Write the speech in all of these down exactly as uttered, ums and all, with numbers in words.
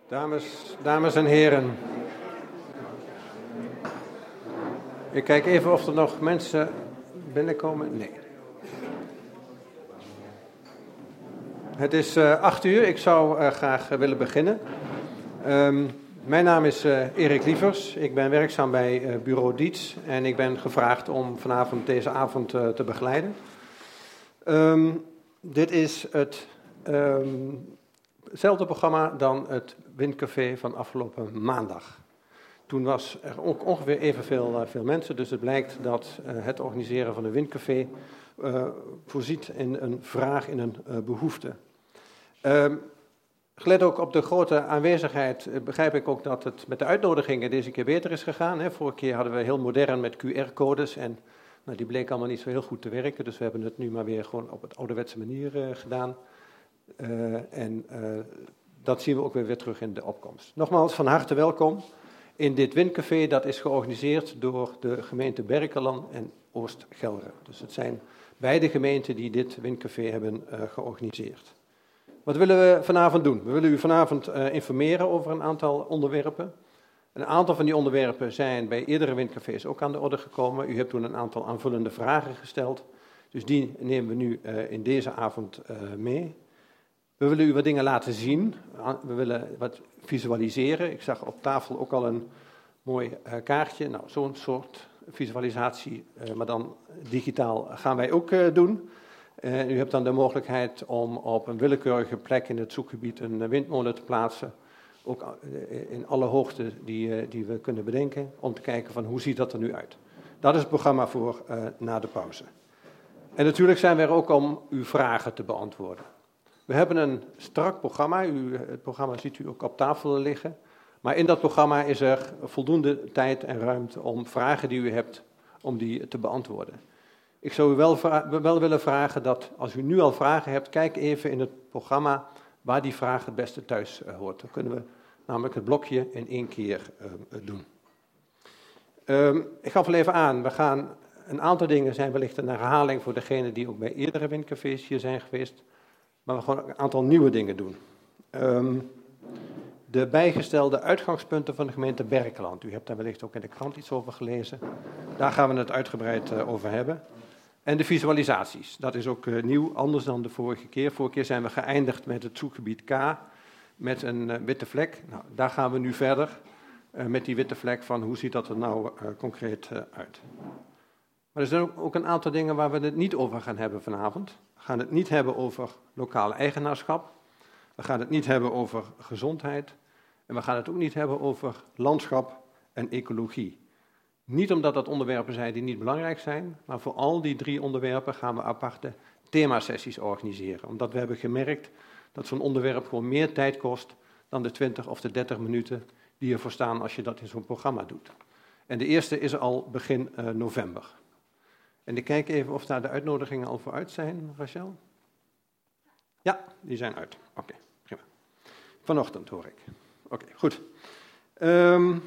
Dames, dames en heren. Ik kijk even of er nog mensen binnenkomen. Nee. Het is uh, acht uur. Ik zou uh, graag uh, willen beginnen. Um, mijn naam is uh, Erik Lievers. Ik ben werkzaam bij uh, Bureau Dietz. En ik ben gevraagd om vanavond deze avond uh, te begeleiden. Um, dit is het... Um, Hetzelfde programma dan het Windcafé van afgelopen maandag. Toen was er ook ongeveer evenveel uh, veel mensen, dus het blijkt dat uh, het organiseren van een Windcafé uh, voorziet in een vraag, in een uh, behoefte. Uh, gelet ook op de grote aanwezigheid uh, begrijp ik ook dat het met de uitnodigingen deze keer beter is gegaan. Hè. Vorige keer hadden we heel modern met Q R-codes en nou, die bleken allemaal niet zo heel goed te werken, dus we hebben het nu maar weer gewoon op het ouderwetse manier uh, gedaan. Uh, en uh, dat zien we ook weer, weer terug in de opkomst. Nogmaals, van harte welkom in dit Windcafé. Dat is georganiseerd door de gemeente Berkelland en Oost-Gelre. Dus het zijn beide gemeenten die dit Windcafé hebben uh, georganiseerd. Wat willen we vanavond doen? We willen u vanavond uh, informeren over een aantal onderwerpen. Een aantal van die onderwerpen zijn bij eerdere Windcafés ook aan de orde gekomen. U hebt toen een aantal aanvullende vragen gesteld. Dus die nemen we nu uh, in deze avond uh, mee. We willen u wat dingen laten zien, we willen wat visualiseren. Ik zag op tafel ook al een mooi uh, kaartje. Nou, zo'n soort visualisatie, uh, maar dan digitaal, gaan wij ook uh, doen. Uh, u hebt dan de mogelijkheid om op een willekeurige plek in het zoekgebied een windmolen te plaatsen. Ook uh, in alle hoogte die, uh, die we kunnen bedenken, om te kijken van hoe ziet dat er nu uit. Dat is het programma voor uh, na de pauze. En natuurlijk zijn we er ook om uw vragen te beantwoorden. We hebben een strak programma, u, het programma ziet u ook op tafel liggen. Maar in dat programma is er voldoende tijd en ruimte om vragen die u hebt, om die te beantwoorden. Ik zou u wel, vra- wel willen vragen dat als u nu al vragen hebt, kijk even in het programma waar die vraag het beste thuis uh, hoort. Dan kunnen we namelijk het blokje in één keer uh, doen. Um, ik gaf al even aan, we gaan, een aantal dingen zijn wellicht een herhaling voor degenen die ook bij eerdere Windcafés hier zijn geweest. Maar we gaan een aantal nieuwe dingen doen. Um, de bijgestelde uitgangspunten van de gemeente Berkelland. U hebt daar wellicht ook in de krant iets over gelezen. Daar gaan we het uitgebreid uh, over hebben. En de visualisaties. Dat is ook uh, nieuw, anders dan de vorige keer. Vorige keer zijn we geëindigd met het zoekgebied K. Met een uh, witte vlek. Nou, daar gaan we nu verder. Uh, met die witte vlek van hoe ziet dat er nou uh, concreet uh, uit. Maar er zijn ook, ook een aantal dingen waar we het niet over gaan hebben vanavond. We gaan het niet hebben over lokaal eigenaarschap. We gaan het niet hebben over gezondheid. En we gaan het ook niet hebben over landschap en ecologie. Niet omdat dat onderwerpen zijn die niet belangrijk zijn, maar voor al die drie onderwerpen gaan we aparte themasessies organiseren. Omdat we hebben gemerkt dat zo'n onderwerp gewoon meer tijd kost dan de twintig of de dertig minuten die ervoor staan als je dat in zo'n programma doet. En de eerste is al begin uh, november. En ik kijk even of daar de uitnodigingen al voor uit zijn, Rachel. Ja, die zijn uit. Oké, okay, prima. Vanochtend hoor ik. Oké, okay, goed. Um,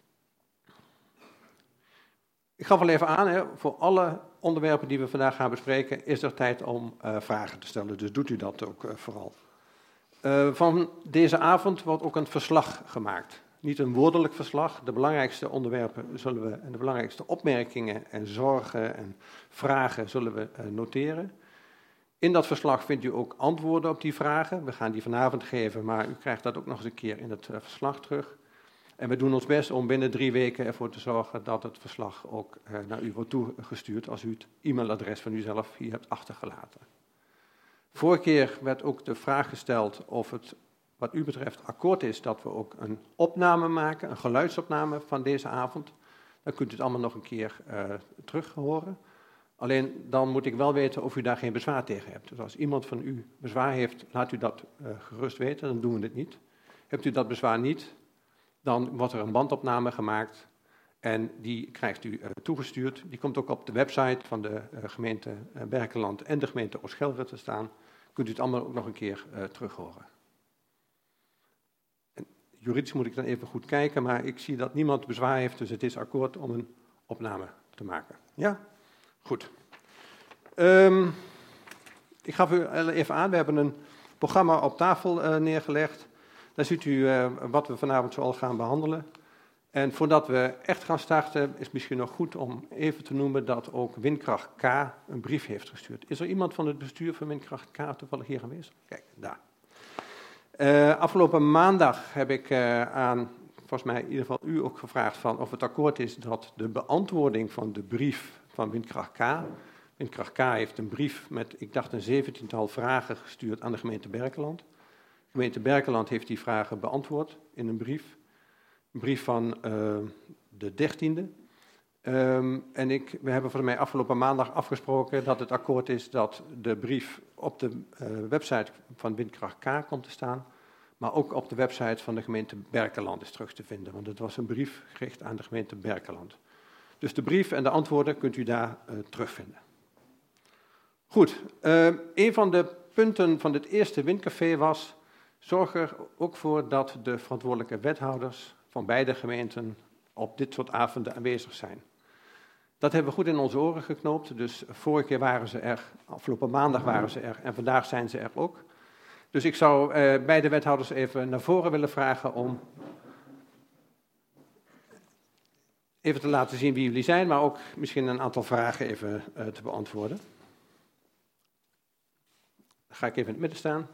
ik gaf al even aan, hè, voor alle onderwerpen die we vandaag gaan bespreken, is er tijd om uh, vragen te stellen. Dus doet u dat ook uh, vooral. Uh, van deze avond wordt ook een verslag gemaakt. Niet een woordelijk verslag. De belangrijkste onderwerpen zullen we, en de belangrijkste opmerkingen en zorgen en vragen zullen we uh, noteren. In dat verslag vindt u ook antwoorden op die vragen. We gaan die vanavond geven, maar u krijgt dat ook nog eens een keer in het uh, verslag terug. En we doen ons best om binnen drie weken ervoor te zorgen dat het verslag ook uh, naar u wordt toegestuurd als u het e-mailadres van uzelf hier hebt achtergelaten. Vorige keer werd ook de vraag gesteld of het wat u betreft akkoord is dat we ook een opname maken, een geluidsopname van deze avond. Dan kunt u het allemaal nog een keer uh, terug horen. Alleen dan moet ik wel weten of u daar geen bezwaar tegen hebt. Dus als iemand van u bezwaar heeft, laat u dat uh, gerust weten, dan doen we het niet. Hebt u dat bezwaar niet, dan wordt er een bandopname gemaakt en die krijgt u uh, toegestuurd. Die komt ook op de website van de uh, gemeente uh, Berkelland en de gemeente Oost-Gelre te staan. Kunt u het allemaal ook nog een keer uh, terug horen. Juridisch moet ik dan even goed kijken, maar ik zie dat niemand bezwaar heeft, dus het is akkoord om een opname te maken. Ja? Goed. Um, ik gaf u even aan, we hebben een programma op tafel uh, neergelegd. Daar ziet u uh, wat we vanavond zoal gaan behandelen. En voordat we echt gaan starten, is het misschien nog goed om even te noemen dat ook Windkracht K een brief heeft gestuurd. Is er iemand van het bestuur van Windkracht K toevallig hier aanwezig? Kijk, daar. Uh, afgelopen maandag heb ik uh, aan, volgens mij in ieder geval u ook gevraagd van of het akkoord is dat de beantwoording van de brief van Windkracht K... Windkracht K heeft een brief met, ik dacht, een zeventiental vragen gestuurd aan de gemeente Berkelland. De gemeente Berkelland heeft die vragen beantwoord in een brief. Een brief van uh, de dertiende. Um, en ik, we hebben voor mij afgelopen maandag afgesproken dat het akkoord is dat de brief op de uh, website van Windkracht K komt te staan, maar ook op de website van de gemeente Berkelland is terug te vinden. Want het was een brief gericht aan de gemeente Berkelland. Dus de brief en de antwoorden kunt u daar uh, terugvinden. Goed, uh, een van de punten van het eerste Windcafé was, zorg er ook voor dat de verantwoordelijke wethouders van beide gemeenten op dit soort avonden aanwezig zijn. Dat hebben we goed in onze oren geknoopt, dus vorige keer waren ze er, afgelopen maandag waren ze er en vandaag zijn ze er ook. Dus ik zou uh, beide wethouders even naar voren willen vragen om even te laten zien wie jullie zijn, maar ook misschien een aantal vragen even uh, te beantwoorden. Dan ga ik even in het midden staan.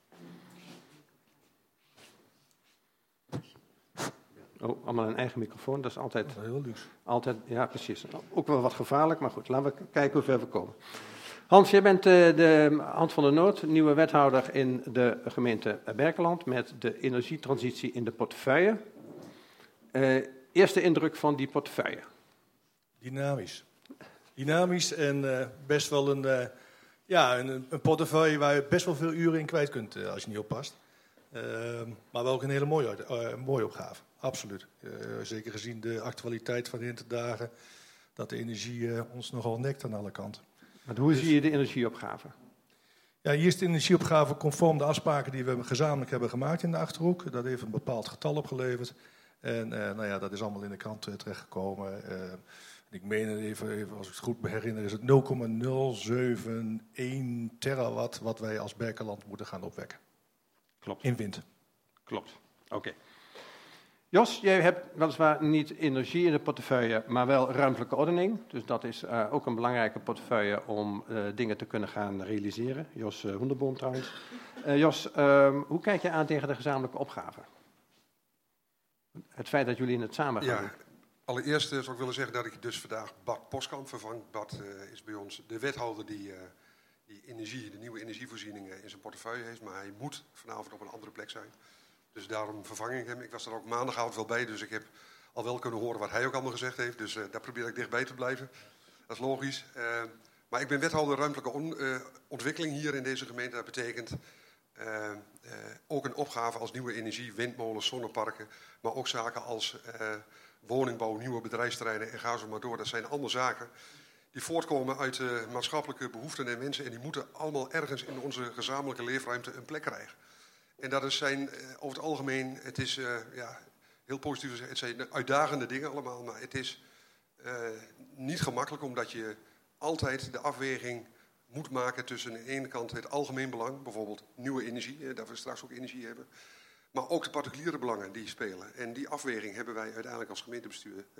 Oh, allemaal een eigen microfoon, dat is altijd... Heel luxe. Altijd, ja, precies. Ook wel wat gevaarlijk, maar goed, laten we kijken hoe ver we komen. Hans, jij bent uh, de Hand van de Noord, nieuwe wethouder in de gemeente Berkelland met de energietransitie in de portefeuille. Uh, eerste indruk van die portefeuille? Dynamisch. Dynamisch en uh, best wel een, uh, ja, een, een portefeuille waar je best wel veel uren in kwijt kunt uh, als je niet oppast. Uh, maar wel ook een hele mooie, uh, mooie opgave, absoluut. Uh, zeker gezien de actualiteit van de interdagen, dat de energie uh, ons nogal nekt aan alle kanten. Maar hoe dus, zie je de energieopgave? Ja, hier is de energieopgave conform de afspraken die we gezamenlijk hebben gemaakt in de Achterhoek. Dat heeft een bepaald getal opgeleverd. En uh, nou ja, dat is allemaal in de krant uh, terechtgekomen. Uh, ik meen het even, even, als ik het goed herinner, is het nul komma nul zeven één terawatt wat wij als Berkelland moeten gaan opwekken. Klopt. In wind. Klopt, oké. Okay. Jos, jij hebt weliswaar niet energie in de portefeuille, maar wel ruimtelijke ordening. Dus dat is uh, ook een belangrijke portefeuille om uh, dingen te kunnen gaan realiseren. Jos uh, Hoenderboom trouwens. Uh, Jos, uh, hoe kijk je aan tegen de gezamenlijke opgave? Het feit dat jullie in het samen gaan. Ja, allereerst uh, zou ik willen zeggen dat ik dus vandaag Bart Poskamp vervang. Bart uh, is bij ons de wethouder die, uh, die energie, de nieuwe energievoorzieningen in zijn portefeuille heeft. Maar hij moet vanavond op een andere plek zijn. Dus daarom vervang ik hem. Ik was er ook maandagavond wel bij, dus ik heb al wel kunnen horen wat hij ook allemaal gezegd heeft. Dus uh, daar probeer ik dichtbij te blijven. Dat is logisch. Uh, maar ik ben wethouder ruimtelijke on, uh, ontwikkeling hier in deze gemeente. Dat betekent uh, uh, ook een opgave als nieuwe energie, windmolens, zonneparken. Maar ook zaken als uh, woningbouw, nieuwe bedrijfsterreinen en ga zo maar door. Dat zijn allemaal zaken die voortkomen uit uh, maatschappelijke behoeften en mensen. En die moeten allemaal ergens in onze gezamenlijke leefruimte een plek krijgen. En dat zijn uh, over het algemeen, het is uh, ja, heel positief gezegd, het zijn uitdagende dingen allemaal. Maar het is uh, niet gemakkelijk omdat je altijd de afweging moet maken tussen aan de ene kant het algemeen belang, bijvoorbeeld nieuwe energie, uh, dat we straks ook energie hebben. Maar ook de particuliere belangen die spelen. En die afweging hebben wij uiteindelijk als gemeentebestuur uh,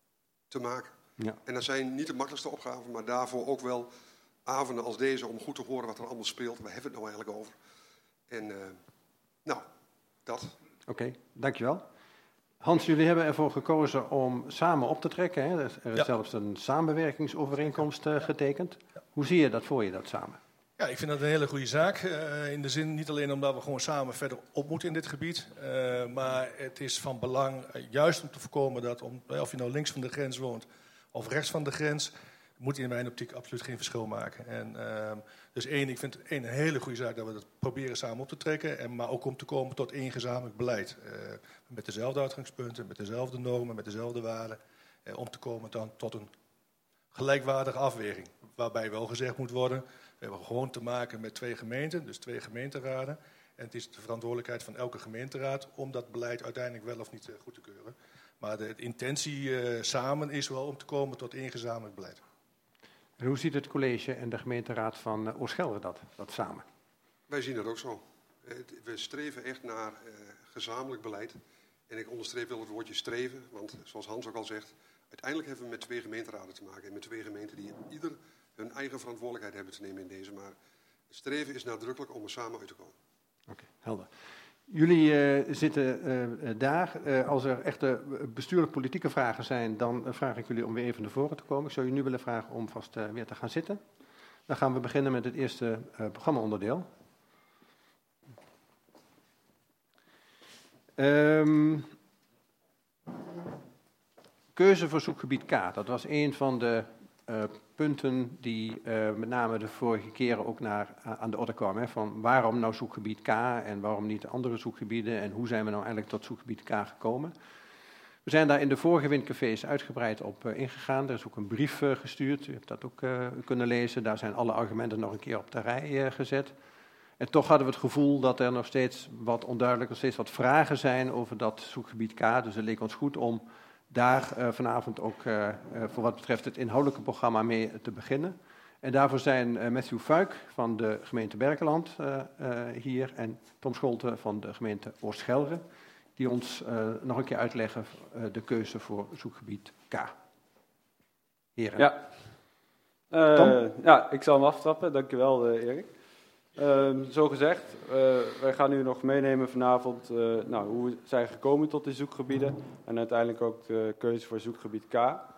te maken. Ja. En dat zijn niet de makkelijkste opgaven, maar daarvoor ook wel avonden als deze om goed te horen wat er allemaal speelt. Waar hebben we het nou eigenlijk over? En uh, nou, dat. Oké, okay, dankjewel. Hans, jullie hebben ervoor gekozen om samen op te trekken. Hè? Er is ja. zelfs een samenwerkingsovereenkomst uh, getekend. Ja. Hoe zie je dat voor je, dat samen? Ja, ik vind dat een hele goede zaak. Uh, in de zin niet alleen omdat we gewoon samen verder op moeten in dit gebied. Uh, maar het is van belang, uh, juist om te voorkomen dat, om, of je nou links van de grens woont of rechts van de grens, moet in mijn optiek absoluut geen verschil maken. En, uh, dus één, ik vind het één, een hele goede zaak dat we dat proberen samen op te trekken. En, maar ook om te komen tot één gezamenlijk beleid. Uh, met dezelfde uitgangspunten, met dezelfde normen, met dezelfde waarden. Uh, om te komen dan tot een gelijkwaardige afweging. Waarbij wel gezegd moet worden, we hebben gewoon te maken met twee gemeenten, dus twee gemeenteraden. En het is de verantwoordelijkheid van elke gemeenteraad om dat beleid uiteindelijk wel of niet uh, goed te keuren. Maar de, de intentie uh, samen is wel om te komen tot één gezamenlijk beleid. En hoe ziet het college en de gemeenteraad van uh, Oostgelre dat, dat samen? Wij zien dat ook zo. We streven echt naar uh, gezamenlijk beleid. En ik onderstreep wel het woordje streven, want zoals Hans ook al zegt, uiteindelijk hebben we met twee gemeenteraden te maken. En met twee gemeenten die ieder hun eigen verantwoordelijkheid hebben te nemen in deze. Maar het streven is nadrukkelijk om er samen uit te komen. Oké, okay, helder. Jullie uh, zitten uh, daar. Uh, als er echte bestuurlijk-politieke vragen zijn, dan uh, vraag ik jullie om weer even naar voren te komen. Ik zou je nu willen vragen om vast uh, weer te gaan zitten. Dan gaan we beginnen met het eerste uh, programmaonderdeel. Um, keuze voor zoekgebied K. Dat was een van de uh, punten die uh, met name de vorige keren ook naar, uh, aan de orde kwamen. Hè, van waarom nou zoekgebied K en waarom niet andere zoekgebieden en hoe zijn we nou eigenlijk tot zoekgebied K gekomen. We zijn daar in de vorige windcafés uitgebreid op uh, ingegaan. Er is ook een brief uh, gestuurd, u hebt dat ook uh, kunnen lezen. Daar zijn alle argumenten nog een keer op de rij uh, gezet. En toch hadden we het gevoel dat er nog steeds wat onduidelijk, nog steeds wat vragen zijn over dat zoekgebied K. Dus het leek ons goed om daar uh, vanavond ook uh, uh, voor wat betreft het inhoudelijke programma mee te beginnen. En daarvoor zijn uh, Matthew Fuik van de gemeente Berkeland uh, uh, hier en Tom Scholte van de gemeente Oost-Gelre, die ons uh, nog een keer uitleggen uh, de keuze voor zoekgebied K. Heren. Ja. Uh, ja, ik zal hem aftrappen. Dankjewel, uh, Erik. Uh, zo gezegd, uh, wij gaan u nog meenemen vanavond uh, nou, hoe we zijn gekomen tot die zoekgebieden en uiteindelijk ook de keuze voor zoekgebied K.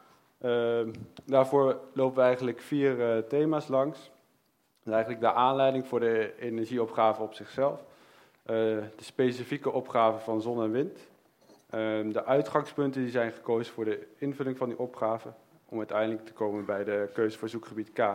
Uh, daarvoor lopen we eigenlijk vier uh, thema's langs. Dat is eigenlijk de aanleiding voor de energieopgave op zichzelf, uh, de specifieke opgave van zon en wind, uh, de uitgangspunten die zijn gekozen voor de invulling van die opgave, om uiteindelijk te komen bij de keuze voor zoekgebied K.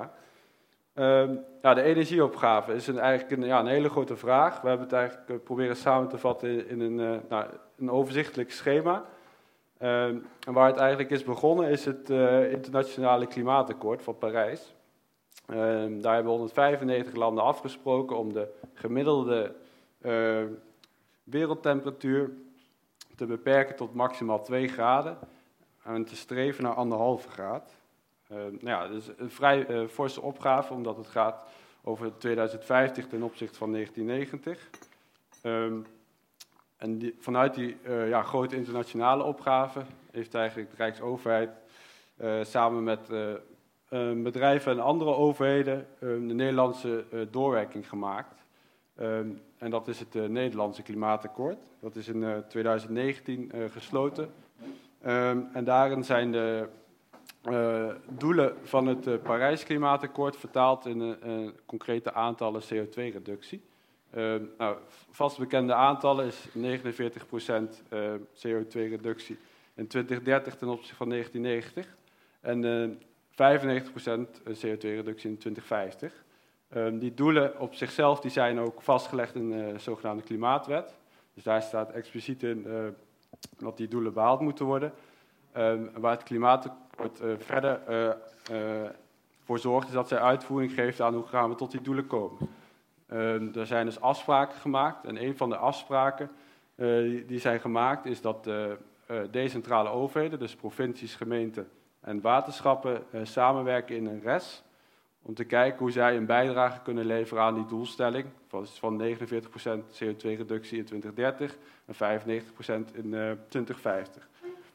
Uh, nou, de energieopgave is een, eigenlijk een, ja, een hele grote vraag. We hebben het eigenlijk uh, proberen samen te vatten in, in een, uh, nou, een overzichtelijk schema. Uh, en waar het eigenlijk is begonnen is het uh, internationale klimaatakkoord van Parijs. Uh, daar hebben honderdvijfennegentig landen afgesproken om de gemiddelde uh, wereldtemperatuur te beperken tot maximaal twee graden en te streven naar anderhalve graad. Uh, nou ja, dus een vrij uh, forse opgave, omdat het gaat over tweeduizend vijftig ten opzichte van negentien negentig. Um, en die, vanuit die uh, ja, grote internationale opgave heeft eigenlijk de Rijksoverheid uh, samen met uh, uh, bedrijven en andere overheden uh, de Nederlandse uh, doorwerking gemaakt. Um, en dat is het uh, Nederlandse klimaatakkoord. Dat is in uh, tweeduizend negentien uh, gesloten. Um, en daarin zijn de Uh, doelen van het uh, Parijs Klimaatakkoord vertaald in uh, uh, concrete aantallen C O twee reductie. Uh, nou, vast bekende aantallen is negenenveertig procent uh, C O twee reductie in twintig dertig ten opzichte van negentien negentig en uh, vijfennegentig procent C O twee reductie in twintig vijftig. Uh, die doelen op zichzelf die zijn ook vastgelegd in de zogenaamde Klimaatwet. Dus daar staat expliciet in uh, dat die doelen behaald moeten worden. Uh, waar het klimaatakkoord uh, verder uh, uh, voor zorgt, is dat zij uitvoering geeft aan hoe gaan we tot die doelen komen. Uh, er zijn dus afspraken gemaakt en een van de afspraken uh, die, die zijn gemaakt is dat uh, uh, decentrale overheden, dus provincies, gemeenten en waterschappen uh, samenwerken in een R E S om te kijken hoe zij een bijdrage kunnen leveren aan die doelstelling van, van negenenveertig procent C O twee reductie in twintig dertig en vijfennegentig procent in uh, twintig vijftig.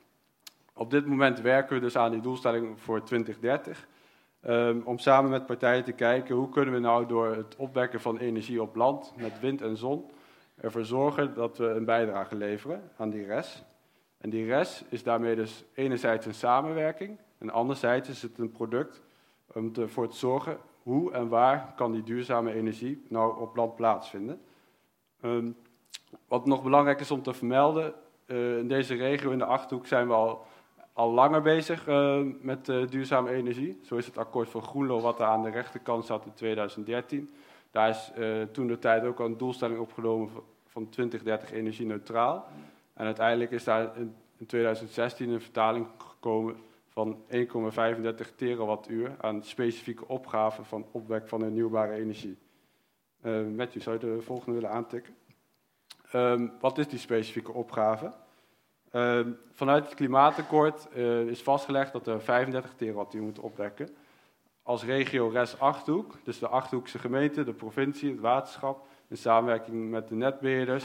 Op dit moment werken we dus aan die doelstelling voor twintig dertig. Um, om samen met partijen te kijken hoe kunnen we nou door het opwekken van energie op land met wind en zon ervoor zorgen dat we een bijdrage leveren aan die R E S. En die R E S is daarmee dus enerzijds een samenwerking en anderzijds is het een product om ervoor te zorgen hoe en waar kan die duurzame energie nou op land plaatsvinden. Um, wat nog belangrijk is om te vermelden, uh, in deze regio in de Achterhoek zijn we al al langer bezig uh, met uh, duurzame energie. Zo is het akkoord van Groenlo, wat daar aan de rechterkant zat in tweeduizend dertien. Daar is uh, toen de tijd ook al een doelstelling opgenomen van twintig dertig energie-neutraal. En uiteindelijk is daar in, in tweeduizend zestien een vertaling gekomen van één komma vijfendertig terawattuur aan specifieke opgaven van opwek van hernieuwbare energie. Uh, Matthew, zou je de volgende willen aantikken? Um, wat is die specifieke opgave? Uh, vanuit het klimaatakkoord uh, is vastgelegd dat we vijfendertig terawattuur moeten opwekken. Als regio R E S Achterhoek, dus de Achterhoekse gemeente, de provincie, het waterschap, in samenwerking met de netbeheerders,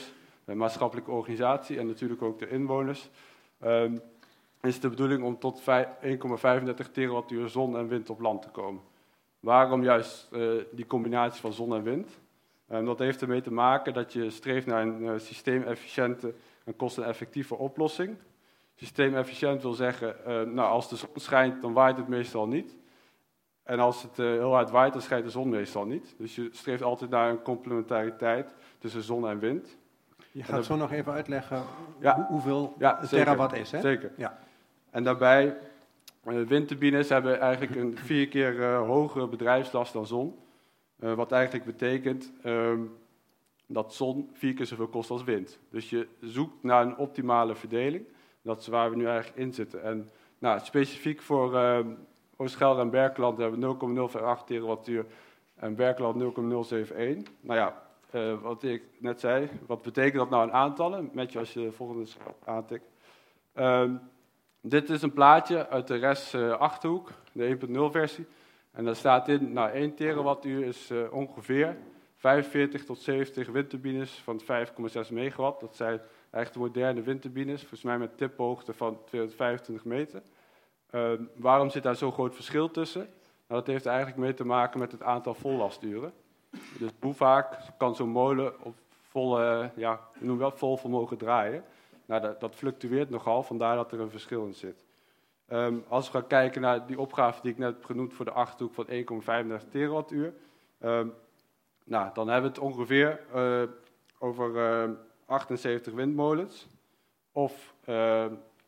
de maatschappelijke organisatie en natuurlijk ook de inwoners, um, is de bedoeling om tot één komma vijfendertig terawattuur zon en wind op land te komen. Waarom juist uh, die combinatie van zon en wind? Um, dat heeft ermee te maken dat je streeft naar een uh, systeemefficiënte en kosteneffectieve oplossing. Systeemefficiënt wil zeggen, uh, nou, als de zon schijnt, dan waait het meestal niet. En als het uh, heel hard waait, dan schijnt de zon meestal niet. Dus je streeft altijd naar een complementariteit tussen zon en wind. Je gaat zo nog even uitleggen ja, hoe, hoeveel ja, terawatt is, hè? Zeker. Ja. En daarbij, uh, windturbines hebben eigenlijk een vier keer uh, hogere bedrijfslast dan zon. Uh, wat eigenlijk betekent um, dat zon vier keer zoveel kost als wind. Dus je zoekt naar een optimale verdeling. Dat is waar we nu eigenlijk in zitten. En nou, specifiek voor uh, Oost-Gelre en Berkeland hebben we nul komma nul acht terawattuur en Berkeland nul komma nul zeven één. Nou ja, uh, wat ik net zei, wat betekent dat nou in aantallen? Met je als je de volgende aantikt. Um, dit is een plaatje uit de R E S uh, Achterhoek, de één punt nul versie. En daar staat in, nou één terawattuur is uh, ongeveer vijfenveertig tot zeventig windturbines van vijf komma zes megawatt. Dat zijn eigenlijk de moderne windturbines, volgens mij met tiphoogte van tweehonderdvijfentwintig meter. Uh, waarom zit daar zo'n groot verschil tussen? Nou, dat heeft eigenlijk mee te maken met het aantal vollasturen. Dus hoe vaak kan zo'n molen op volle, ja, hoe noem je dat, vol vermogen draaien? Nou, dat, dat fluctueert nogal, vandaar dat er een verschil in zit. Um, als we gaan kijken naar die opgave die ik net heb genoemd voor de Achterhoek van één komma vijfendertig terawattuur, um, nou, dan hebben we het ongeveer uh, over uh, achtenzeventig windmolens of uh,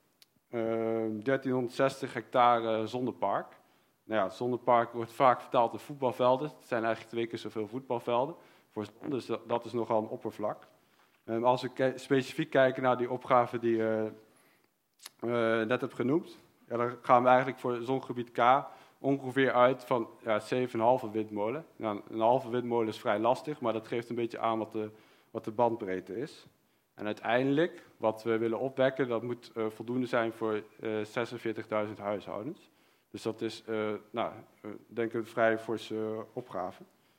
uh, dertienhonderdzestig hectare zonnepark. Nou ja, zonnepark wordt vaak vertaald in voetbalvelden. Het zijn eigenlijk twee keer zoveel voetbalvelden voor zon, dus dat, dat is nogal een oppervlak. Um, als we ke- specifiek kijken naar die opgave die ik uh, uh, net heb genoemd, ja, dan gaan we eigenlijk voor zongebied K ongeveer uit van ja, zeven komma vijf windmolen. Nou, een halve windmolen is vrij lastig, maar dat geeft een beetje aan wat de, wat de bandbreedte is. En uiteindelijk, wat we willen opwekken, dat moet uh, voldoende zijn voor uh, zesenveertigduizend huishoudens. Dus dat is, uh, nou, uh, denk ik, een vrij forse uh, opgave.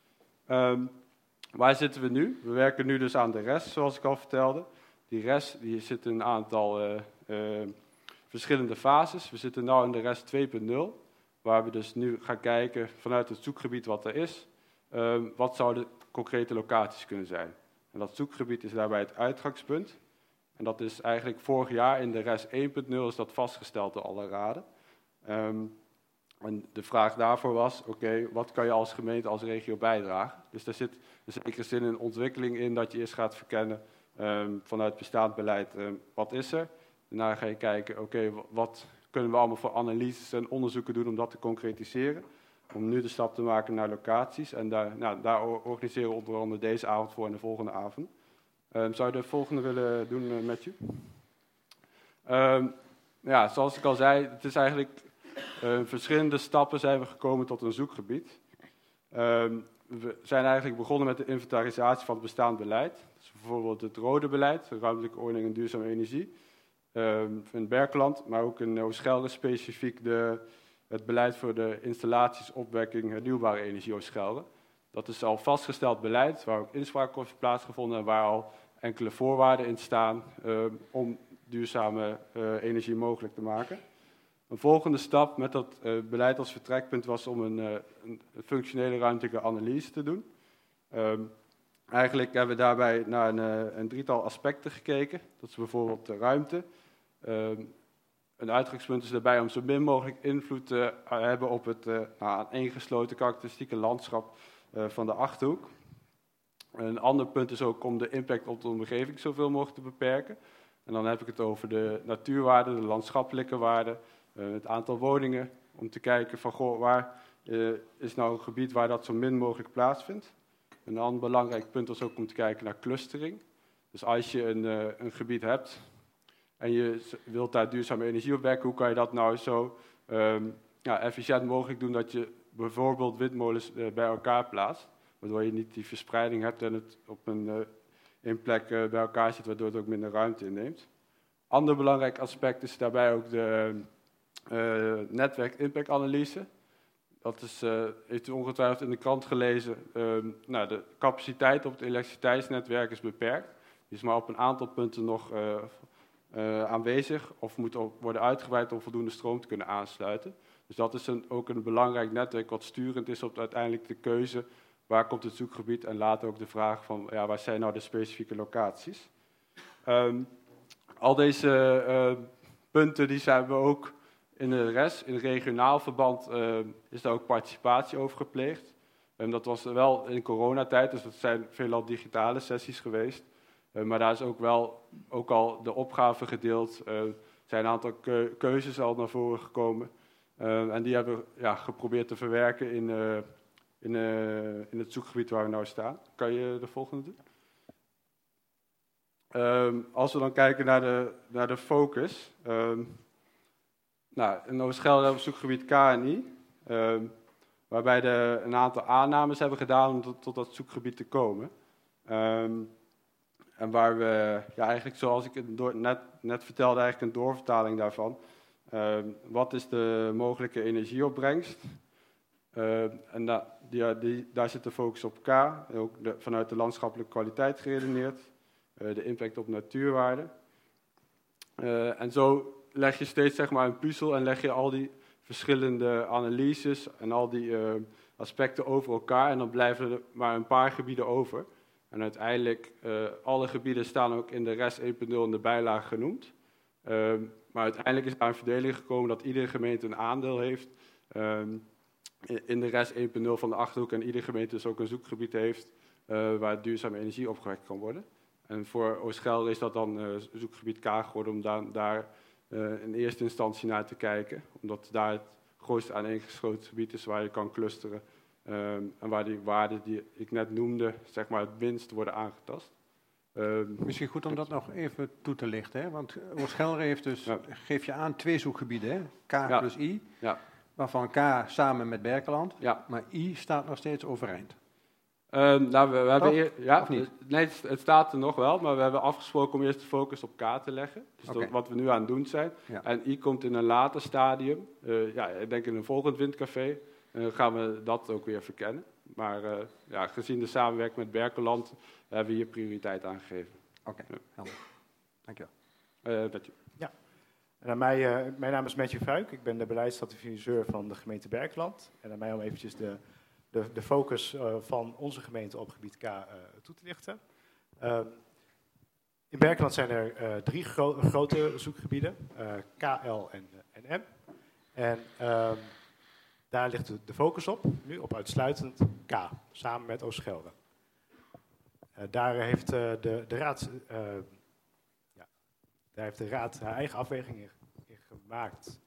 Um, waar zitten we nu? We werken nu dus aan de R E S, zoals ik al vertelde. Die R E S die zit in een aantal uh, uh, verschillende fases. We zitten nu in de R E S twee punt nul, waar we dus nu gaan kijken vanuit het zoekgebied wat er is. Um, wat zouden concrete locaties kunnen zijn? En dat zoekgebied is daarbij het uitgangspunt. En dat is eigenlijk vorig jaar in de R E S één punt nul is dat vastgesteld door alle raden. Um, en de vraag daarvoor was, oké, okay, wat kan je als gemeente, als regio bijdragen? Dus daar zit in zekere zin een ontwikkeling in dat je eerst gaat verkennen um, vanuit bestaand beleid, um, wat is er? Daarna ga je kijken, oké, okay, wat kunnen we allemaal voor analyses en onderzoeken doen om dat te concretiseren? Om nu de stap te maken naar locaties. En daar, nou, daar organiseren we onder andere deze avond voor en de volgende avond. Um, zou je de volgende willen doen, uh, Matthew? Um, ja, zoals ik al zei, het is eigenlijk uh, verschillende stappen zijn we gekomen tot een zoekgebied. Um, we zijn eigenlijk begonnen met de inventarisatie van het bestaand beleid. Dus bijvoorbeeld het rode beleid, ruimtelijke ordening en duurzame energie. Um, in Berkeland, maar ook in Oost-Gelre specifiek de, het beleid voor de installaties, opwekking, hernieuwbare energie Oost-Gelre. Dat is al vastgesteld beleid, waar ook inspraak heeft plaatsgevonden en waar al enkele voorwaarden in staan um, om duurzame uh, energie mogelijk te maken. Een volgende stap met dat uh, beleid als vertrekpunt was om een, uh, een functionele ruimtelijke analyse te doen. Um, eigenlijk hebben we daarbij naar een, uh, een drietal aspecten gekeken. Dat is bijvoorbeeld de ruimte. Um, een uitgangspunt is daarbij om zo min mogelijk invloed te uh, hebben op het uh, nou, ingesloten karakteristieke landschap uh, van de Achterhoek. Een ander punt is ook om de impact op de omgeving zoveel mogelijk te beperken. En dan heb ik het over de natuurwaarden, de landschappelijke waarden, uh, het aantal woningen. Om te kijken van, goh, waar uh, is nou een gebied waar dat zo min mogelijk plaatsvindt. Een ander belangrijk punt is ook om te kijken naar clustering. Dus als je een, uh, een gebied hebt en je wilt daar duurzame energie op wekken, hoe kan je dat nou zo um, ja, efficiënt mogelijk doen dat je bijvoorbeeld windmolens uh, bij elkaar plaatst. Waardoor je niet die verspreiding hebt en het op een uh, één plek uh, bij elkaar zit, waardoor het ook minder ruimte inneemt. Ander belangrijk aspect is daarbij ook de uh, netwerk-impactanalyse. Dat is, uh, heeft u ongetwijfeld in de krant gelezen. Uh, nou, de capaciteit op het elektriciteitsnetwerk is beperkt. Die is maar op een aantal punten nog uh, uh, aanwezig of moet ook worden uitgebreid om voldoende stroom te kunnen aansluiten. Dus dat is een, ook een belangrijk netwerk wat sturend is op uiteindelijk de keuze waar komt het zoekgebied en later ook de vraag van ja, waar zijn nou de specifieke locaties. Um, al deze uh, punten die zijn we ook in de rest, in regionaal verband uh, is daar ook participatie over gepleegd. Um, dat was wel in coronatijd, dus dat zijn veelal digitale sessies geweest. Uh, maar daar is ook wel ook al de opgave gedeeld. Uh, er zijn een aantal keu- keuzes al naar voren gekomen. Uh, en die hebben we ja, geprobeerd te verwerken in, uh, in, uh, in het zoekgebied waar we nou staan. Kan je de volgende doen? Um, als we dan kijken naar de, naar de focus. Um, nou, in Oost-Gelre hebben we zoekgebied K en I. Um, waarbij we een aantal aannames hebben gedaan om tot, tot dat zoekgebied te komen. Um, en waar we, ja, eigenlijk zoals ik het door, net, net vertelde, eigenlijk een doorvertaling daarvan. Um, wat is de mogelijke energieopbrengst? Uh, en da, die, die, daar zit de focus op K, ook de, vanuit de landschappelijke kwaliteit geredeneerd. Uh, de impact op natuurwaarde. Uh, en zo leg je steeds zeg maar, een puzzel en leg je al die verschillende analyses en al die uh, aspecten over elkaar. En dan blijven er maar een paar gebieden over. En uiteindelijk, uh, alle gebieden staan ook in de R E S één punt nul in de bijlage genoemd. Uh, maar uiteindelijk is daar een verdeling gekomen dat iedere gemeente een aandeel heeft uh, in de R E S één punt nul van de Achterhoek. En iedere gemeente dus ook een zoekgebied heeft uh, waar duurzame energie opgewekt kan worden. En voor Oost-Gelre is dat dan uh, zoekgebied K geworden om daar, daar uh, in eerste instantie naar te kijken. Omdat daar het grootste aaneengesloten gebied is waar je kan clusteren. Um, en waar die waarden die ik net noemde, zeg maar het minst worden aangetast. Um, Misschien goed om dat nog even toe te lichten. Hè? Want Oost-Gelre heeft dus, ja. geef je aan, twee zoekgebieden. Hè? K ja. plus I. Ja. Waarvan K samen met Berkeland. Ja. Maar I staat nog steeds overeind. Um, nou, we, we hebben eer, ja, of niet? Nee, het, het staat er nog wel, maar we hebben afgesproken om eerst de focus op K te leggen. Dus Okay. dat, wat we nu aan het doen zijn. Ja. En I komt in een later stadium. Uh, ja, ik denk in een volgend windcafé uh, gaan we dat ook weer verkennen. Maar uh, ja, gezien de samenwerking met Berkeland hebben we hier prioriteit aan gegeven. Oké, okay. ja. helder. Dankjewel. Uh, Matthew. Ja, en aan mij, uh, mijn naam is Matthew Fuik. Ik ben de beleidsadviseur van de gemeente Berkeland. En aan mij om eventjes de, de, de focus uh, van onze gemeente op gebied K uh, toe te lichten. Uh, in Berkeland zijn er uh, drie gro- grote zoekgebieden, uh, K, L en, uh, en M. En uh, daar ligt de, de focus op, nu op uitsluitend K, samen met Oost-Gelre. Uh, daar heeft uh, de, de raad... Uh, Daar heeft de Raad haar eigen afweging in, in gemaakt.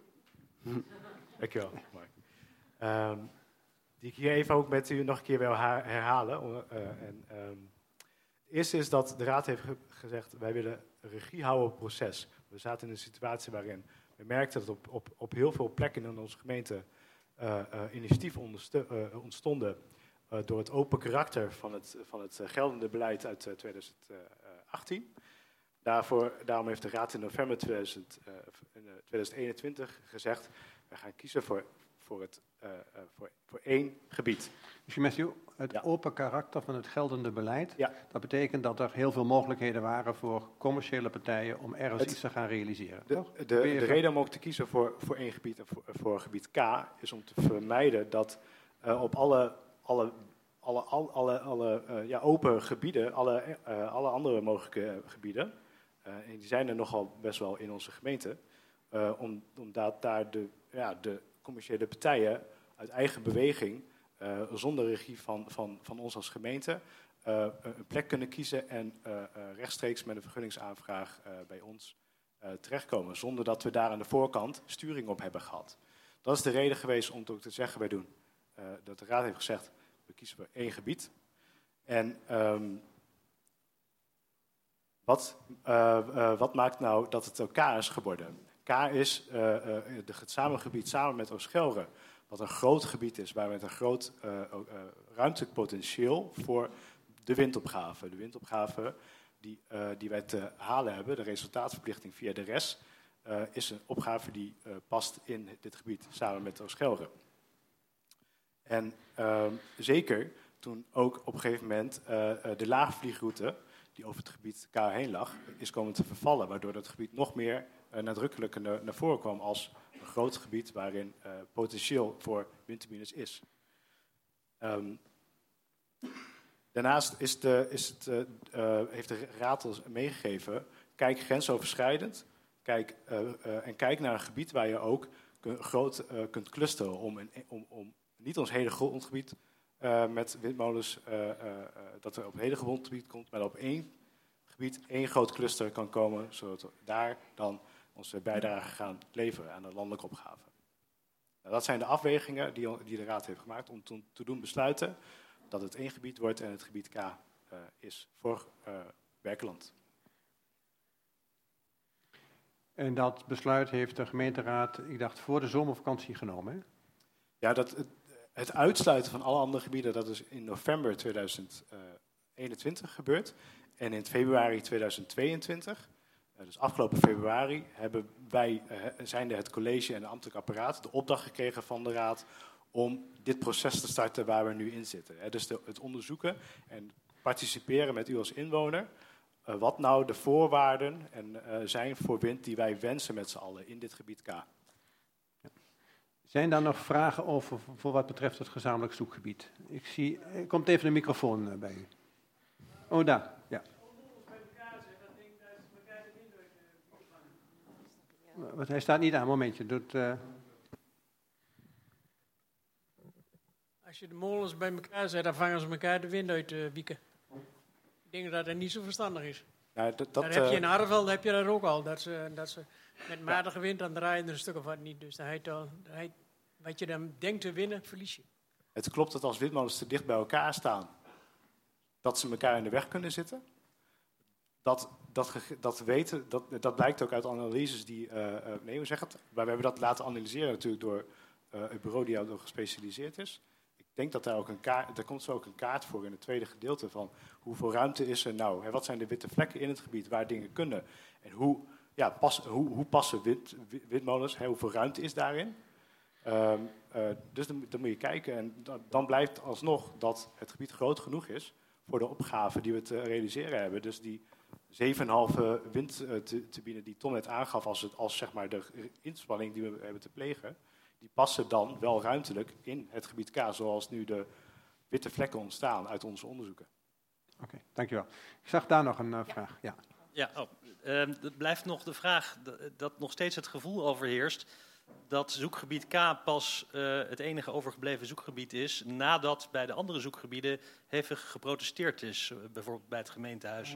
Dankjewel, Mark. Um, die ik hier even ook met u nog een keer wil ha- herhalen. Uh, en, um, het eerste is dat de Raad heeft ge- gezegd, wij willen regie houden op het proces. We zaten in een situatie waarin we merkten dat op, op, op heel veel plekken in onze gemeente uh, uh, initiatieven onderstu- uh, ontstonden uh, door het open karakter van het, van het geldende beleid uit uh, twintig achttien. Daarvoor, daarom heeft de Raad in november twintig eenentwintig gezegd, we gaan kiezen voor, voor, het, uh, uh, voor, voor één gebied. Misschien Matthew, het Ja. open karakter van het geldende beleid, Ja. dat betekent dat er heel veel mogelijkheden waren voor commerciële partijen om ergens Het- iets te gaan realiseren. De, toch? de, Ben je de even- reden om ook te kiezen voor, voor één gebied en voor, voor gebied K is om te vermijden dat uh, op alle, alle, alle, alle, alle, alle uh, ja, open gebieden, alle, uh, alle andere mogelijke uh, gebieden, uh, en die zijn er nogal best wel in onze gemeente, uh, om, omdat daar de, ja, de commerciële partijen uit eigen beweging, uh, zonder regie van, van, van ons als gemeente, uh, een plek kunnen kiezen en uh, uh, rechtstreeks met een vergunningsaanvraag uh, bij ons uh, terechtkomen, zonder dat we daar aan de voorkant sturing op hebben gehad. Dat is de reden geweest om ook te zeggen, wij doen, uh, dat de Raad heeft gezegd, we kiezen voor één gebied. En um, wat, uh, uh, wat maakt nou dat het ook K is geworden? K is uh, uh, de, het samengebied samen met Oost-Gelre, wat een groot gebied is, waar we met een groot uh, uh, ruimtelijk potentieel voor de windopgave. De windopgave die, uh, die wij te halen hebben, de resultaatverplichting via de R E S, uh, is een opgave die uh, past in dit gebied samen met Oost-Gelre. En uh, zeker toen ook op een gegeven moment uh, de laagvliegroute die over het gebied K heen lag, is komen te vervallen. Waardoor dat gebied nog meer uh, nadrukkelijker naar, naar voren kwam als een groot gebied waarin uh, potentieel voor windturbines is. Um, daarnaast is de, is het, uh, uh, heeft de Raad ons meegegeven, kijk grensoverschrijdend kijk, uh, uh, en kijk naar een gebied waar je ook kun, groot uh, kunt clusteren om, een, om, om niet ons hele grondgebied uh, met windmolens, uh, uh, uh, dat er op het hele grondgebied komt, maar op één gebied één groot cluster kan komen, zodat we daar dan onze bijdrage gaan leveren aan de landelijke opgave. Nou, dat zijn de afwegingen die, die de Raad heeft gemaakt om te, te doen besluiten dat het één gebied wordt en het gebied K uh, is voor uh, Berkeland. En dat besluit heeft de gemeenteraad, ik dacht, voor de zomervakantie genomen, hè? Ja, dat, het, het uitsluiten van alle andere gebieden, dat is in november tweeduizend eenentwintig gebeurd. En in februari tweeduizend tweeëntwintig, dus afgelopen februari, hebben wij, zijn er het college en het ambtelijk apparaat de opdracht gekregen van de Raad om dit proces te starten waar we nu in zitten. Dus de, het onderzoeken en participeren met u als inwoner, uh, wat nou de voorwaarden en, uh, zijn voor wind die wij wensen met z'n allen in dit gebied K. Zijn daar nog vragen over voor wat betreft het gezamenlijk zoekgebied? Ik zie, er komt even de microfoon bij u. Oh, daar, ja. Want hij staat niet aan, momentje. Doet, uh... Als je de molens bij elkaar zet, dan vangen ze elkaar de wind uit de uh, wieken. Ik denk dat dat niet zo verstandig is. Ja, dat, dat, dat heb je in Harreveld heb je dat ook al. Dat ze, dat ze met matige wind, dan draaien er een stuk of wat niet. Dus dan heet al, dan heet, wat je dan denkt te winnen, verlies je. Het klopt dat als windmolens te dicht bij elkaar staan, dat ze elkaar in de weg kunnen zitten. Dat, dat, dat, weten, dat, dat blijkt ook uit analyses die, uh, uh, nee, hoe zeg het? Maar we hebben dat laten analyseren natuurlijk door uh, het bureau die daardoor gespecialiseerd is. Ik denk dat daar ook een kaart, daar komt zo ook een kaart voor in het tweede gedeelte van hoeveel ruimte is er nou? Hè, wat zijn de witte vlekken in het gebied waar dingen kunnen? En hoe, ja, pas, hoe, hoe passen wind, windmolens? Hè, hoeveel ruimte is daarin? Um, uh, dus dan, dan moet je kijken en dan, dan blijft alsnog dat het gebied groot genoeg is voor de opgave die we te realiseren hebben. Dus die zeven komma vijf windturbine die Tom net aangaf als, het, als zeg maar de inspanning die we hebben te plegen, die passen dan wel ruimtelijk in het gebied K, zoals nu de witte vlekken ontstaan uit onze onderzoeken. Oké, okay, dankjewel. Ik zag daar nog een uh, vraag. Ja, ja oh, uh, het blijft nog de vraag dat nog steeds het gevoel overheerst dat zoekgebied K pas uh, het enige overgebleven zoekgebied is nadat bij de andere zoekgebieden hevig geprotesteerd is, uh, bijvoorbeeld bij het gemeentehuis.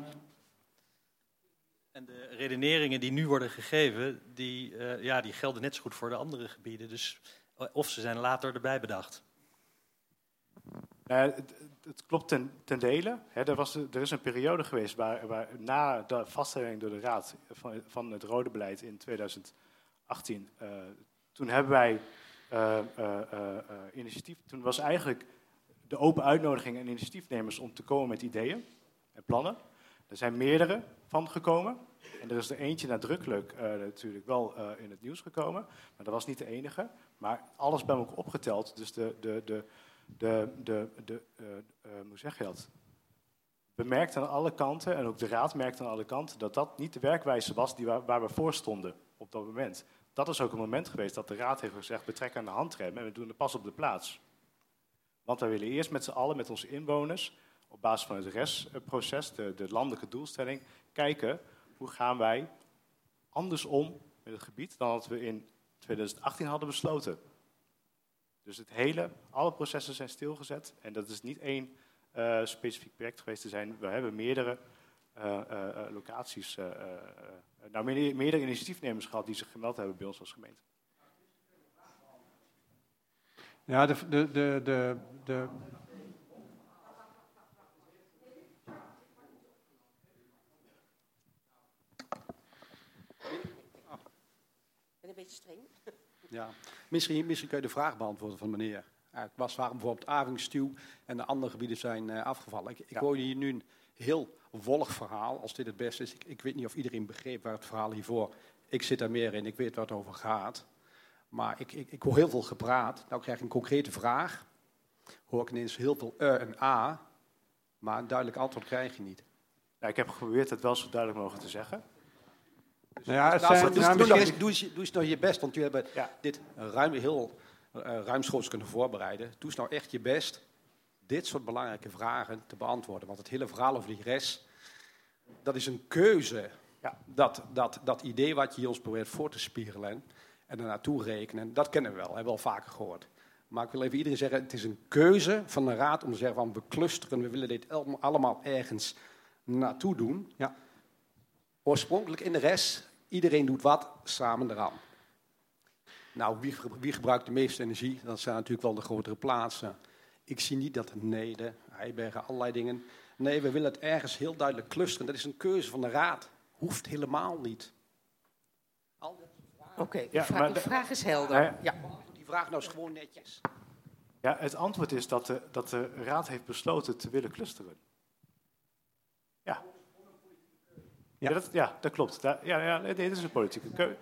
En de redeneringen die nu worden gegeven, die, uh, ja, die gelden net zo goed voor de andere gebieden. Dus, of ze zijn later erbij bedacht. Uh, het, het klopt ten, ten dele. He, er, was, er is een periode geweest waar, waar na de vaststelling door de Raad van, van het rode beleid in tweeduizend achttien... Uh, toen hebben wij uh, uh, uh, uh, initiatief... Toen was eigenlijk de open uitnodiging en initiatiefnemers om te komen met ideeën en plannen. Er zijn meerdere van gekomen. En er is er eentje nadrukkelijk uh, natuurlijk wel uh, in het nieuws gekomen. Maar dat was niet de enige. Maar alles bij elkaar opgeteld. Dus de, de, de, de, de, de uh, uh, hoe zeg je dat? We merkten aan alle kanten, en ook de Raad merkte aan alle kanten, dat dat niet de werkwijze was die waar, waar we voor stonden op dat moment. Dat is ook een moment geweest dat de Raad heeft gezegd, we trekken aan de handrem en we doen het pas op de plaats. Want wij willen eerst met z'n allen, met onze inwoners, op basis van het R E S-proces, de, de landelijke doelstelling, kijken hoe gaan wij anders om met het gebied dan dat we in tweeduizend achttien hadden besloten. Dus het hele, alle processen zijn stilgezet en dat is niet één uh, specifiek project geweest te zijn. We hebben meerdere uh, uh, locaties, uh, uh, nou meerdere, meerdere initiatiefnemers gehad die zich gemeld hebben bij ons als gemeente. Ja, de... de, de, de, de een beetje streng. Ja, misschien, misschien kun je de vraag beantwoorden van meneer. Het was waarom bijvoorbeeld Avingsstuw en de andere gebieden zijn uh, afgevallen. Ik, ik ja. hoor hier nu een heel wollig verhaal, als dit het beste is. Ik, ik weet niet of iedereen begreep waar het verhaal hiervoor... Ik zit daar meer in, ik weet waar het over gaat. Maar ik, ik, ik hoor heel veel gepraat. Nou krijg ik een concrete vraag. Hoor ik ineens heel veel uh en a. Maar een duidelijk antwoord krijg je niet. Nou, ik heb geprobeerd het wel zo duidelijk mogelijk te zeggen. Nou ja, het Nou, zijn, doe, nou, doe, nog misschien- eens, doe, eens, doe eens nou je best, want jullie hebben Ja. dit ruim, heel uh, ruimschoots kunnen voorbereiden. Doe eens nou echt je best dit soort belangrijke vragen te beantwoorden. Want het hele verhaal over die res, dat is een keuze. Ja. Dat, dat, dat idee wat je hier ons probeert voor te spiegelen en er naartoe rekenen, dat kennen we wel, hebben we al vaker gehoord. Maar ik wil even iedereen zeggen, het is een keuze van de raad om te zeggen van we clusteren, we willen dit allemaal ergens naartoe doen. Ja. Oorspronkelijk in de rest, iedereen doet wat, samen eraan. Nou, wie, wie gebruikt de meeste energie? Dat zijn natuurlijk wel de grotere plaatsen. Ik zie niet dat Neden, Eibergen, allerlei dingen. Nee, we willen het ergens heel duidelijk clusteren. Dat is een keuze van de raad. Hoeft helemaal niet. Oké, okay, Ja, de, vra- maar de de- vraag is helder. Nee. Ja. Die vraag nou eens gewoon netjes. Ja, het antwoord is dat de, dat de raad heeft besloten te willen clusteren. Ja. Ja, dat, ja, dat klopt. Da- ja, ja, nee, dit is een politieke keuze.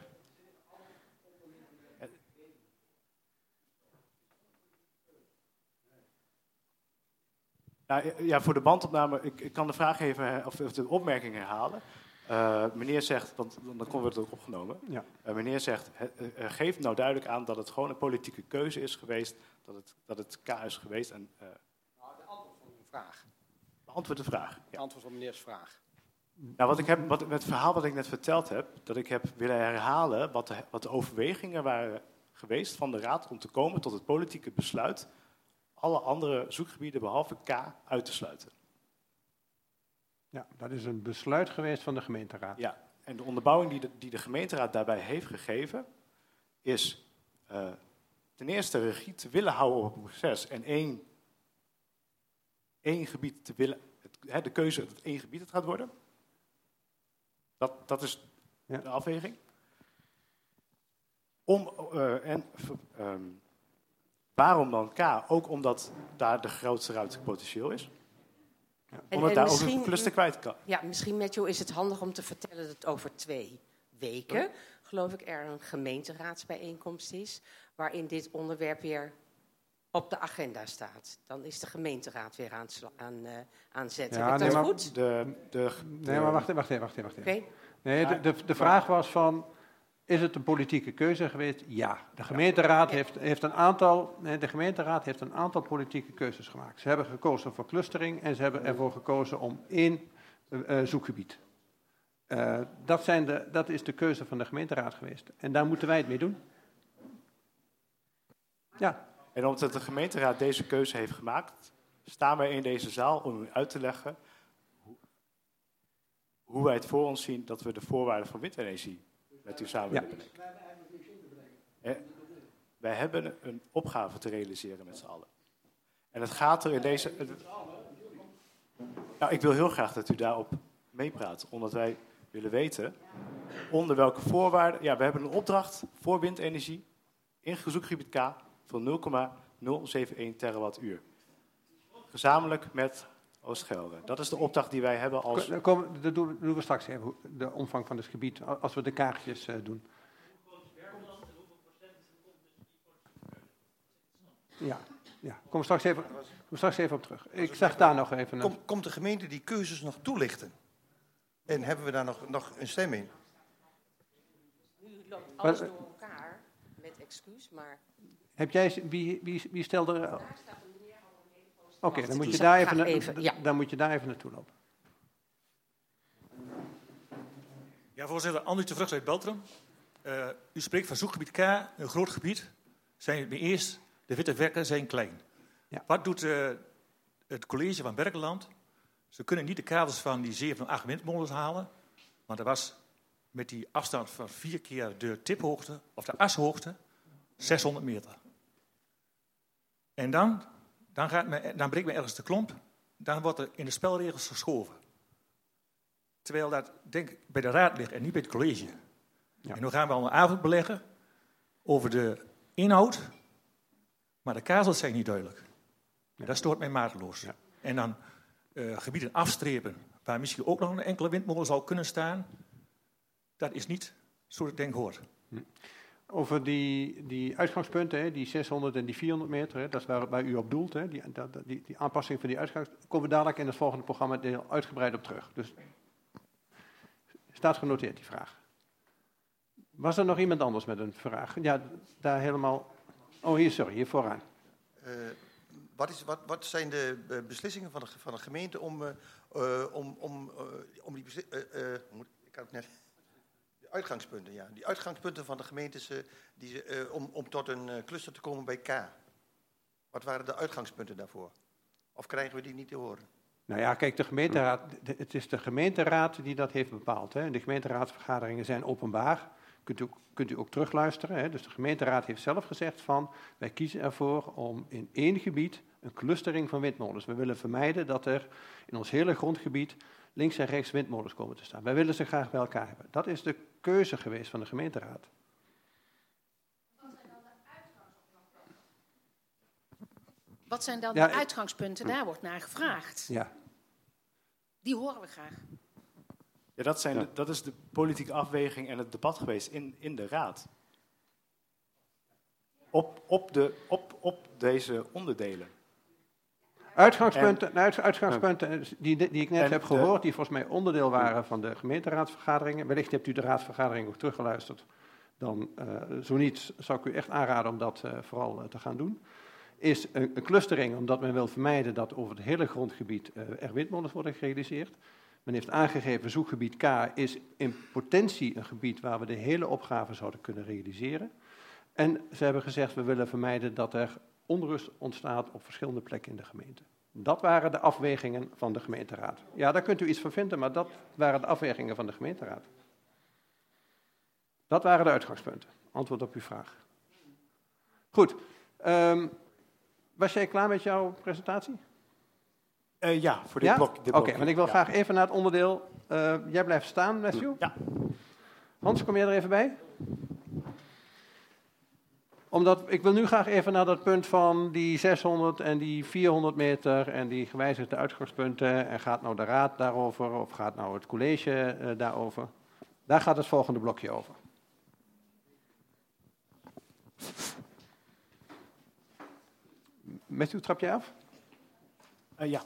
Nou, ja, voor de bandopname, ik, ik kan de vraag even, her- of de opmerking herhalen. Uh, meneer zegt, want dan wordt het ook opgenomen. Ja. Uh, meneer zegt, he, uh, geef nou duidelijk aan dat het gewoon een politieke keuze is geweest, dat het, dat het K is geweest. En, uh, Nou, de antwoord van uw vraag. beantwoord de vraag. De Ja. antwoord van meneers vraag. Nou, wat ik heb, wat, het verhaal wat ik net verteld heb, dat ik heb willen herhalen wat de, wat de overwegingen waren geweest van de raad om te komen tot het politieke besluit alle andere zoekgebieden behalve K uit te sluiten. Ja, dat is een besluit geweest van de gemeenteraad. Ja, en de onderbouwing die de, die de gemeenteraad daarbij heeft gegeven, is uh, ten eerste regie te willen houden op het proces en één, één gebied te willen, het, hè, de keuze dat het één gebied het gaat worden. Dat, dat is Ja. de afweging. Om, uh, en um, waarom dan K? Ook omdat daar de grootste ruimtelijk potentieel is. Ja. En, omdat en daar ook misschien, een cluster kwijt kan. Ja, misschien Matthew is het handig om te vertellen dat over twee weken, ja. geloof ik, er een gemeenteraadsbijeenkomst is, waarin dit onderwerp weer op de agenda staat. Dan is de gemeenteraad weer aan, aan, uh, aan zet. Ja, Heb ik nee, dat maar, goed? De, de, de, nee, maar wacht even, wacht even. Wacht even, wacht even. Okay. Nee, de, de, de vraag was van, is het een politieke keuze geweest? Ja. De gemeenteraad ja. heeft, heeft een aantal, nee, de gemeenteraad heeft een aantal politieke keuzes gemaakt. Ze hebben gekozen voor clustering en ze hebben ervoor gekozen om één uh, zoekgebied. Uh, dat, zijn de, dat is de keuze van de gemeenteraad geweest. En daar moeten wij het mee doen. Ja. En omdat de gemeenteraad deze keuze heeft gemaakt, staan wij in deze zaal om u uit te leggen hoe, hoe wij het voor ons zien dat we de voorwaarden van windenergie met u samen willen bedenken. Ja. Wij hebben een opgave te realiseren met z'n allen. En het gaat er in deze... Nou, ik wil heel graag dat u daarop meepraat, omdat wij willen weten onder welke voorwaarden... Ja, we hebben een opdracht voor windenergie in zoekgebied K van nul komma nul zeven één terawattuur. Gezamenlijk met Oost-Gelre. Dat is de opdracht die wij hebben als... Kom, kom, dat doen, doen we straks even, de omvang van het gebied, als we de kaartjes uh, doen. Ja, ja. Kom straks even, kom straks even op terug. Ik zag daar nog even... Kom, komt de gemeente die keuzes nog toelichten? En hebben we daar nog, nog een stem in? Nu loopt alles door elkaar, met excuus, maar... Heb jij, wie, wie, wie stelde... Oké, okay, dan, moet je die daar even, even, ja. dan moet je daar even naartoe lopen. Ja, voorzitter, Andy de Vrucht uit Beltrum. Uh, u spreekt van zoekgebied K, een groot gebied. Zijn het eerst, de witte vlekken zijn klein. Ja. Wat doet uh, het college van Berkeland? Ze kunnen niet de kaders van die zeven of acht windmolens halen. Want er was met die afstand van vier keer de tiphoogte, of de ashoogte, zeshonderd meter. En dan, dan, gaat men, dan breekt men ergens de klomp. Dan wordt er in de spelregels geschoven. Terwijl dat, denk ik, bij de raad ligt en niet bij het college. Ja. En nu gaan we al een avond beleggen over de inhoud. Maar de kaders zijn niet duidelijk. Ja. Dat stoort mij mateloos. Ja. En dan uh, gebieden afstrepen, waar misschien ook nog een enkele windmolen zou kunnen staan. Dat is niet zoals ik denk hoort. Hm. Over die, die uitgangspunten, hè, die zeshonderd en die vierhonderd meter, hè, dat is waar, waar u op doelt. Hè, die, die, die aanpassing van die uitgangspunten, komen we dadelijk in het volgende programma heel uitgebreid op terug. Dus staat genoteerd, die vraag. Was er nog iemand anders met een vraag? Ja, daar helemaal... Oh, hier, sorry, hier vooraan. Uh, wat, is, wat, wat zijn de uh, beslissingen van de, van de gemeente om, uh, uh, om, om, uh, om die beslissingen... Uh, uh, ik had het net... De uitgangspunten, ja. Die uitgangspunten van de gemeentes uh, die, uh, om, om tot een uh, cluster te komen bij K. Wat waren de uitgangspunten daarvoor? Of krijgen we die niet te horen? Nou ja, kijk, de gemeenteraad, de, het is de gemeenteraad die dat heeft bepaald. Hè. De gemeenteraadsvergaderingen zijn openbaar. Kunt u, kunt u ook terugluisteren. Hè. Dus de gemeenteraad heeft zelf gezegd van, wij kiezen ervoor om in één gebied een clustering van windmolens. We willen vermijden dat er in ons hele grondgebied links en rechts windmolens komen te staan. Wij willen ze graag bij elkaar hebben. Dat is de keuze geweest van de gemeenteraad. Wat zijn dan Ja, de uitgangspunten? Daar wordt naar gevraagd. Ja. Die horen we graag. Ja, dat, zijn de, dat is de politieke afweging en het debat geweest in, in de raad. Op, op, de, op, op deze onderdelen. Uitgangspunten, En, uit, uitgangspunten die, die ik net en heb gehoord, die volgens mij onderdeel waren van de gemeenteraadsvergaderingen. Wellicht hebt u de raadsvergadering ook teruggeluisterd. Dan, uh, zo niet, zou ik u echt aanraden om dat uh, vooral uh, te gaan doen. Is een, een clustering, omdat men wil vermijden dat over het hele grondgebied uh, er windmolens worden gerealiseerd. Men heeft aangegeven, zoekgebied K is in potentie een gebied waar we de hele opgave zouden kunnen realiseren. En ze hebben gezegd, we willen vermijden dat er onrust ontstaat op verschillende plekken in de gemeente. Dat waren de afwegingen van de gemeenteraad. Ja, daar kunt u iets van vinden, maar dat waren de afwegingen van de gemeenteraad. Dat waren de uitgangspunten. Antwoord op uw vraag. Goed. Um, was jij klaar met jouw presentatie? Uh, ja, voor dit ja? blok. Oké, okay, want ik wil ja. graag even naar het onderdeel. Uh, jij blijft staan, Matthew. Ja. Hans, kom jij er even bij? Omdat, ik wil nu graag even naar dat punt van die zeshonderd en die vierhonderd meter en die gewijzigde uitgangspunten. En gaat nou de raad daarover of gaat nou het college uh, daarover? Daar gaat het volgende blokje over. Matthew, trap jij af? Uh, ja.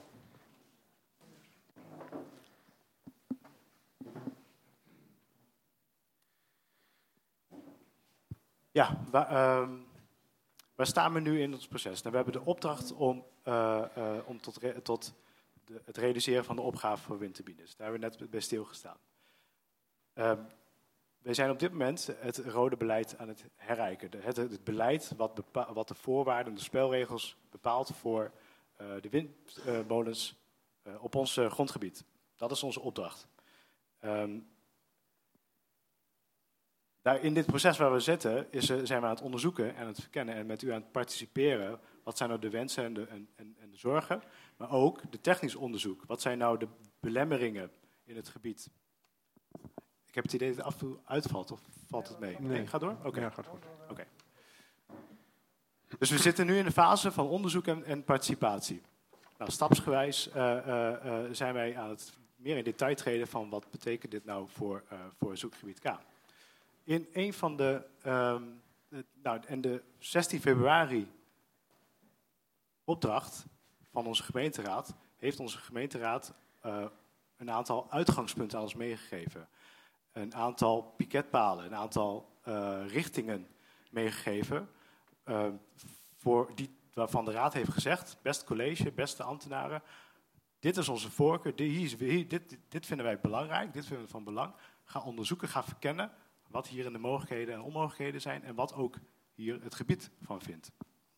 Ja, waar, uh, waar staan we nu in ons proces? Nou, we hebben de opdracht om, uh, uh, om tot, re tot de, het realiseren van de opgave voor windturbines. Daar hebben we net bij stilgestaan. Uh, wij zijn op dit moment het rode beleid aan het herijken. De, het, het beleid wat, bepa wat de voorwaarden, de spelregels bepaalt voor uh, de windmolens uh, op ons uh, grondgebied. Dat is onze opdracht. Um, Daar in dit proces waar we zitten, is, zijn we aan het onderzoeken en het verkennen en met u aan het participeren. Wat zijn nou de wensen en de, en, en, en de zorgen? Maar ook de technisch onderzoek. Wat zijn nou de belemmeringen in het gebied? Ik heb het idee dat het af en toe uitvalt, of valt het mee? Nee, nee ga door? Oké, okay. Ja, gaat goed. Okay. Dus we zitten nu in de fase van onderzoek en, en participatie. Nou, stapsgewijs uh, uh, uh, zijn wij aan het meer in detail treden van wat betekent dit nou voor, uh, voor zoekgebied K. In een van de, um, de, nou, en de zestien februari opdracht van onze gemeenteraad, heeft onze gemeenteraad uh, een aantal uitgangspunten aan ons meegegeven. Een aantal piketpalen, een aantal uh, richtingen meegegeven, uh, voor die, waarvan de raad heeft gezegd, beste college, beste ambtenaren, dit is onze voorkeur, dit, hier, dit, dit vinden wij belangrijk, dit vinden we van belang. Ga onderzoeken, ga verkennen wat hier in de mogelijkheden en onmogelijkheden zijn en wat ook hier het gebied van vindt.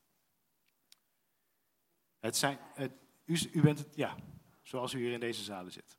Het zijn, het, u, u bent het, ja, zoals u hier in deze zalen zit.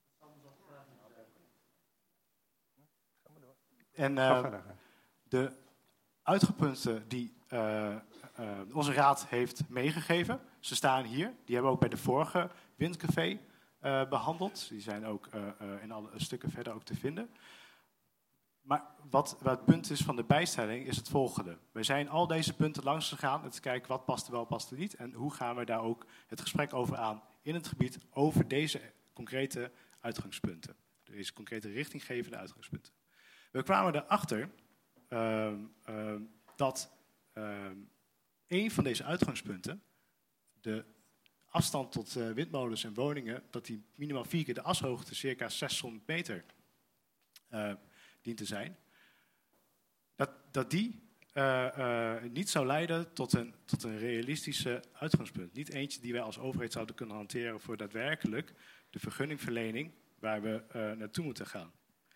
En uh, de uitgangspunten die uh, uh, onze raad heeft meegegeven, ze staan hier. Die hebben we ook bij de vorige Windcafé uh, behandeld. Die zijn ook uh, uh, in alle stukken verder ook te vinden. Maar wat, wat het punt is van de bijstelling is het volgende. We zijn al deze punten langs gegaan en te kijken wat past er wel, past er niet. En hoe gaan we daar ook het gesprek over aan in het gebied over deze concrete uitgangspunten. Deze concrete richtinggevende uitgangspunten. We kwamen erachter, uh, uh, dat uh, een van deze uitgangspunten, de afstand tot uh, windmolens en woningen, dat die minimaal vier keer de ashoogte, circa zeshonderd meter, uh, dient te zijn, dat, dat die uh, uh, niet zou leiden tot een, tot een realistische uitgangspunt. Niet eentje die wij als overheid zouden kunnen hanteren voor daadwerkelijk de vergunningverlening waar we uh, naartoe moeten gaan.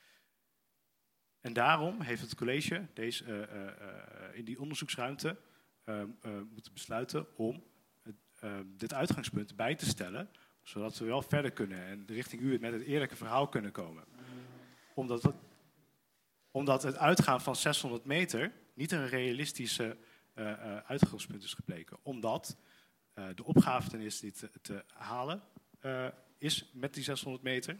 En daarom heeft het college deze, uh, uh, uh, in die onderzoeksruimte uh, uh, moeten besluiten om uh, dit uitgangspunt bij te stellen, zodat we wel verder kunnen en richting u met het eerlijke verhaal kunnen komen. Omdat, we, omdat het uitgaan van zeshonderd meter niet een realistische uh, uh, uitgangspunt is gebleken. Omdat uh, de opgavenis die te, te halen uh, is met die zeshonderd meter.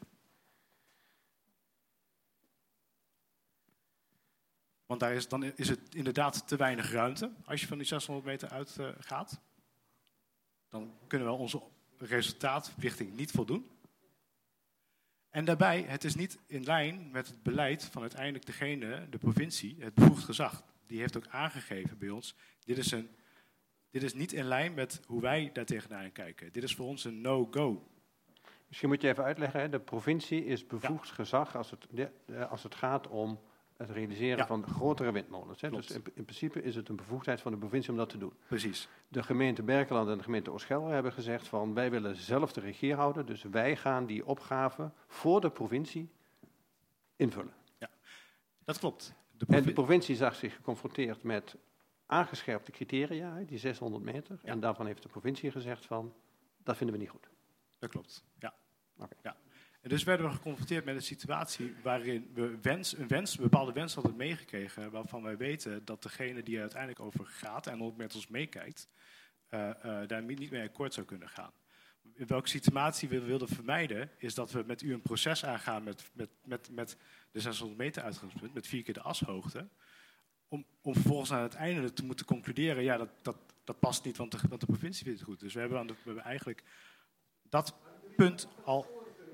Want daar is, dan is het inderdaad te weinig ruimte als je van die zeshonderd meter uitgaat. Uh, dan kunnen we onze resultaatverplichting niet voldoen. En daarbij, het is niet in lijn met het beleid van uiteindelijk degene, de provincie, het bevoegd gezag. Die heeft ook aangegeven bij ons, dit is, een, dit is niet in lijn met hoe wij daar tegenaan kijken. Dit is voor ons een no-go. Misschien moet je even uitleggen, hè? De provincie is bevoegd ja. gezag als het, als het gaat om het realiseren ja. van grotere windmolens. Hè? Dus in, in principe is het een bevoegdheid van de provincie om dat te doen. Precies. De gemeente Berkelland en de gemeente Oostgelre hebben gezegd van wij willen zelf de regie houden, dus wij gaan die opgave voor de provincie invullen. Ja, dat klopt. De provi- en de provincie zag zich geconfronteerd met aangescherpte criteria, die zeshonderd meter. Ja. En daarvan heeft de provincie gezegd van dat vinden we niet goed. Dat klopt, ja. Okay. ja. En dus werden we geconfronteerd met een situatie waarin we wens, een, wens, een bepaalde wens hadden meegekregen, waarvan wij weten dat degene die er uiteindelijk over gaat en ook met ons meekijkt, uh, uh, daar niet mee akkoord zou kunnen gaan. In welke situatie we wilden vermijden, is dat we met u een proces aangaan met, met, met, met de zeshonderd meter uitgangspunt, met vier keer de ashoogte, om, om vervolgens aan het einde te moeten concluderen, ja, dat, dat, dat past niet, want de, want de provincie vindt het goed. Dus we hebben, aan de, we hebben eigenlijk dat punt al...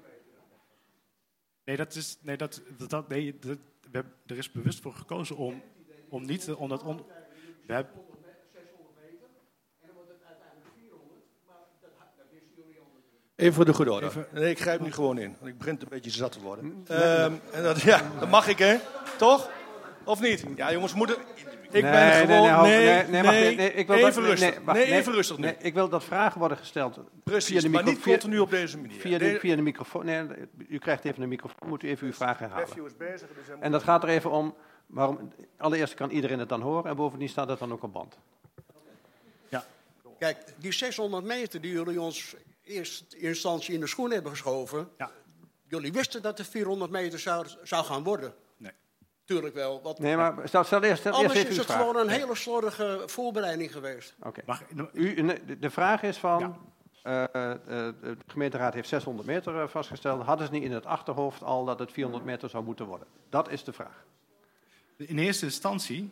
Nee, dat is, nee, dat, dat, nee dat, we hebben, er is bewust voor gekozen om, om niet... Om dat on, we hebben, Even voor de goede orde. Even. Nee, ik grijp nu gewoon in, want ik begin een beetje zat te worden. Um, en dat, ja, dat mag ik, hè? Toch? Of niet? Ja, jongens, moeten... Ik nee, ben gewoon... Nee, nee, nee, nee, nee, nee ik wil even dat, rustig. Nee, wacht, nee, nee, even rustig nu. Nee, ik wil dat vragen worden gesteld. Precies, via de maar micro, niet continu op deze manier. Via de, via de microfoon. Nee, u krijgt even een microfoon, moet u even uw vraag herhalen. En dat gaat er even om, waarom, allereerst kan iedereen het dan horen en bovendien staat het dan ook op band. Ja. Kijk, die zeshonderd meter die jullie ons eerst in instantie in de schoen hebben geschoven, ja. Jullie wisten dat het vierhonderd meter zou, zou gaan worden. Nee. Tuurlijk wel. Wat, nee, maar stel, stel eerst, stel anders eerst is het vraag. gewoon een nee. hele slordige voorbereiding geweest. Oké. Okay. De vraag is van, ja. uh, uh, de gemeenteraad heeft zeshonderd meter vastgesteld. Hadden ze niet in het achterhoofd al dat het vierhonderd meter zou moeten worden? Dat is de vraag. In eerste instantie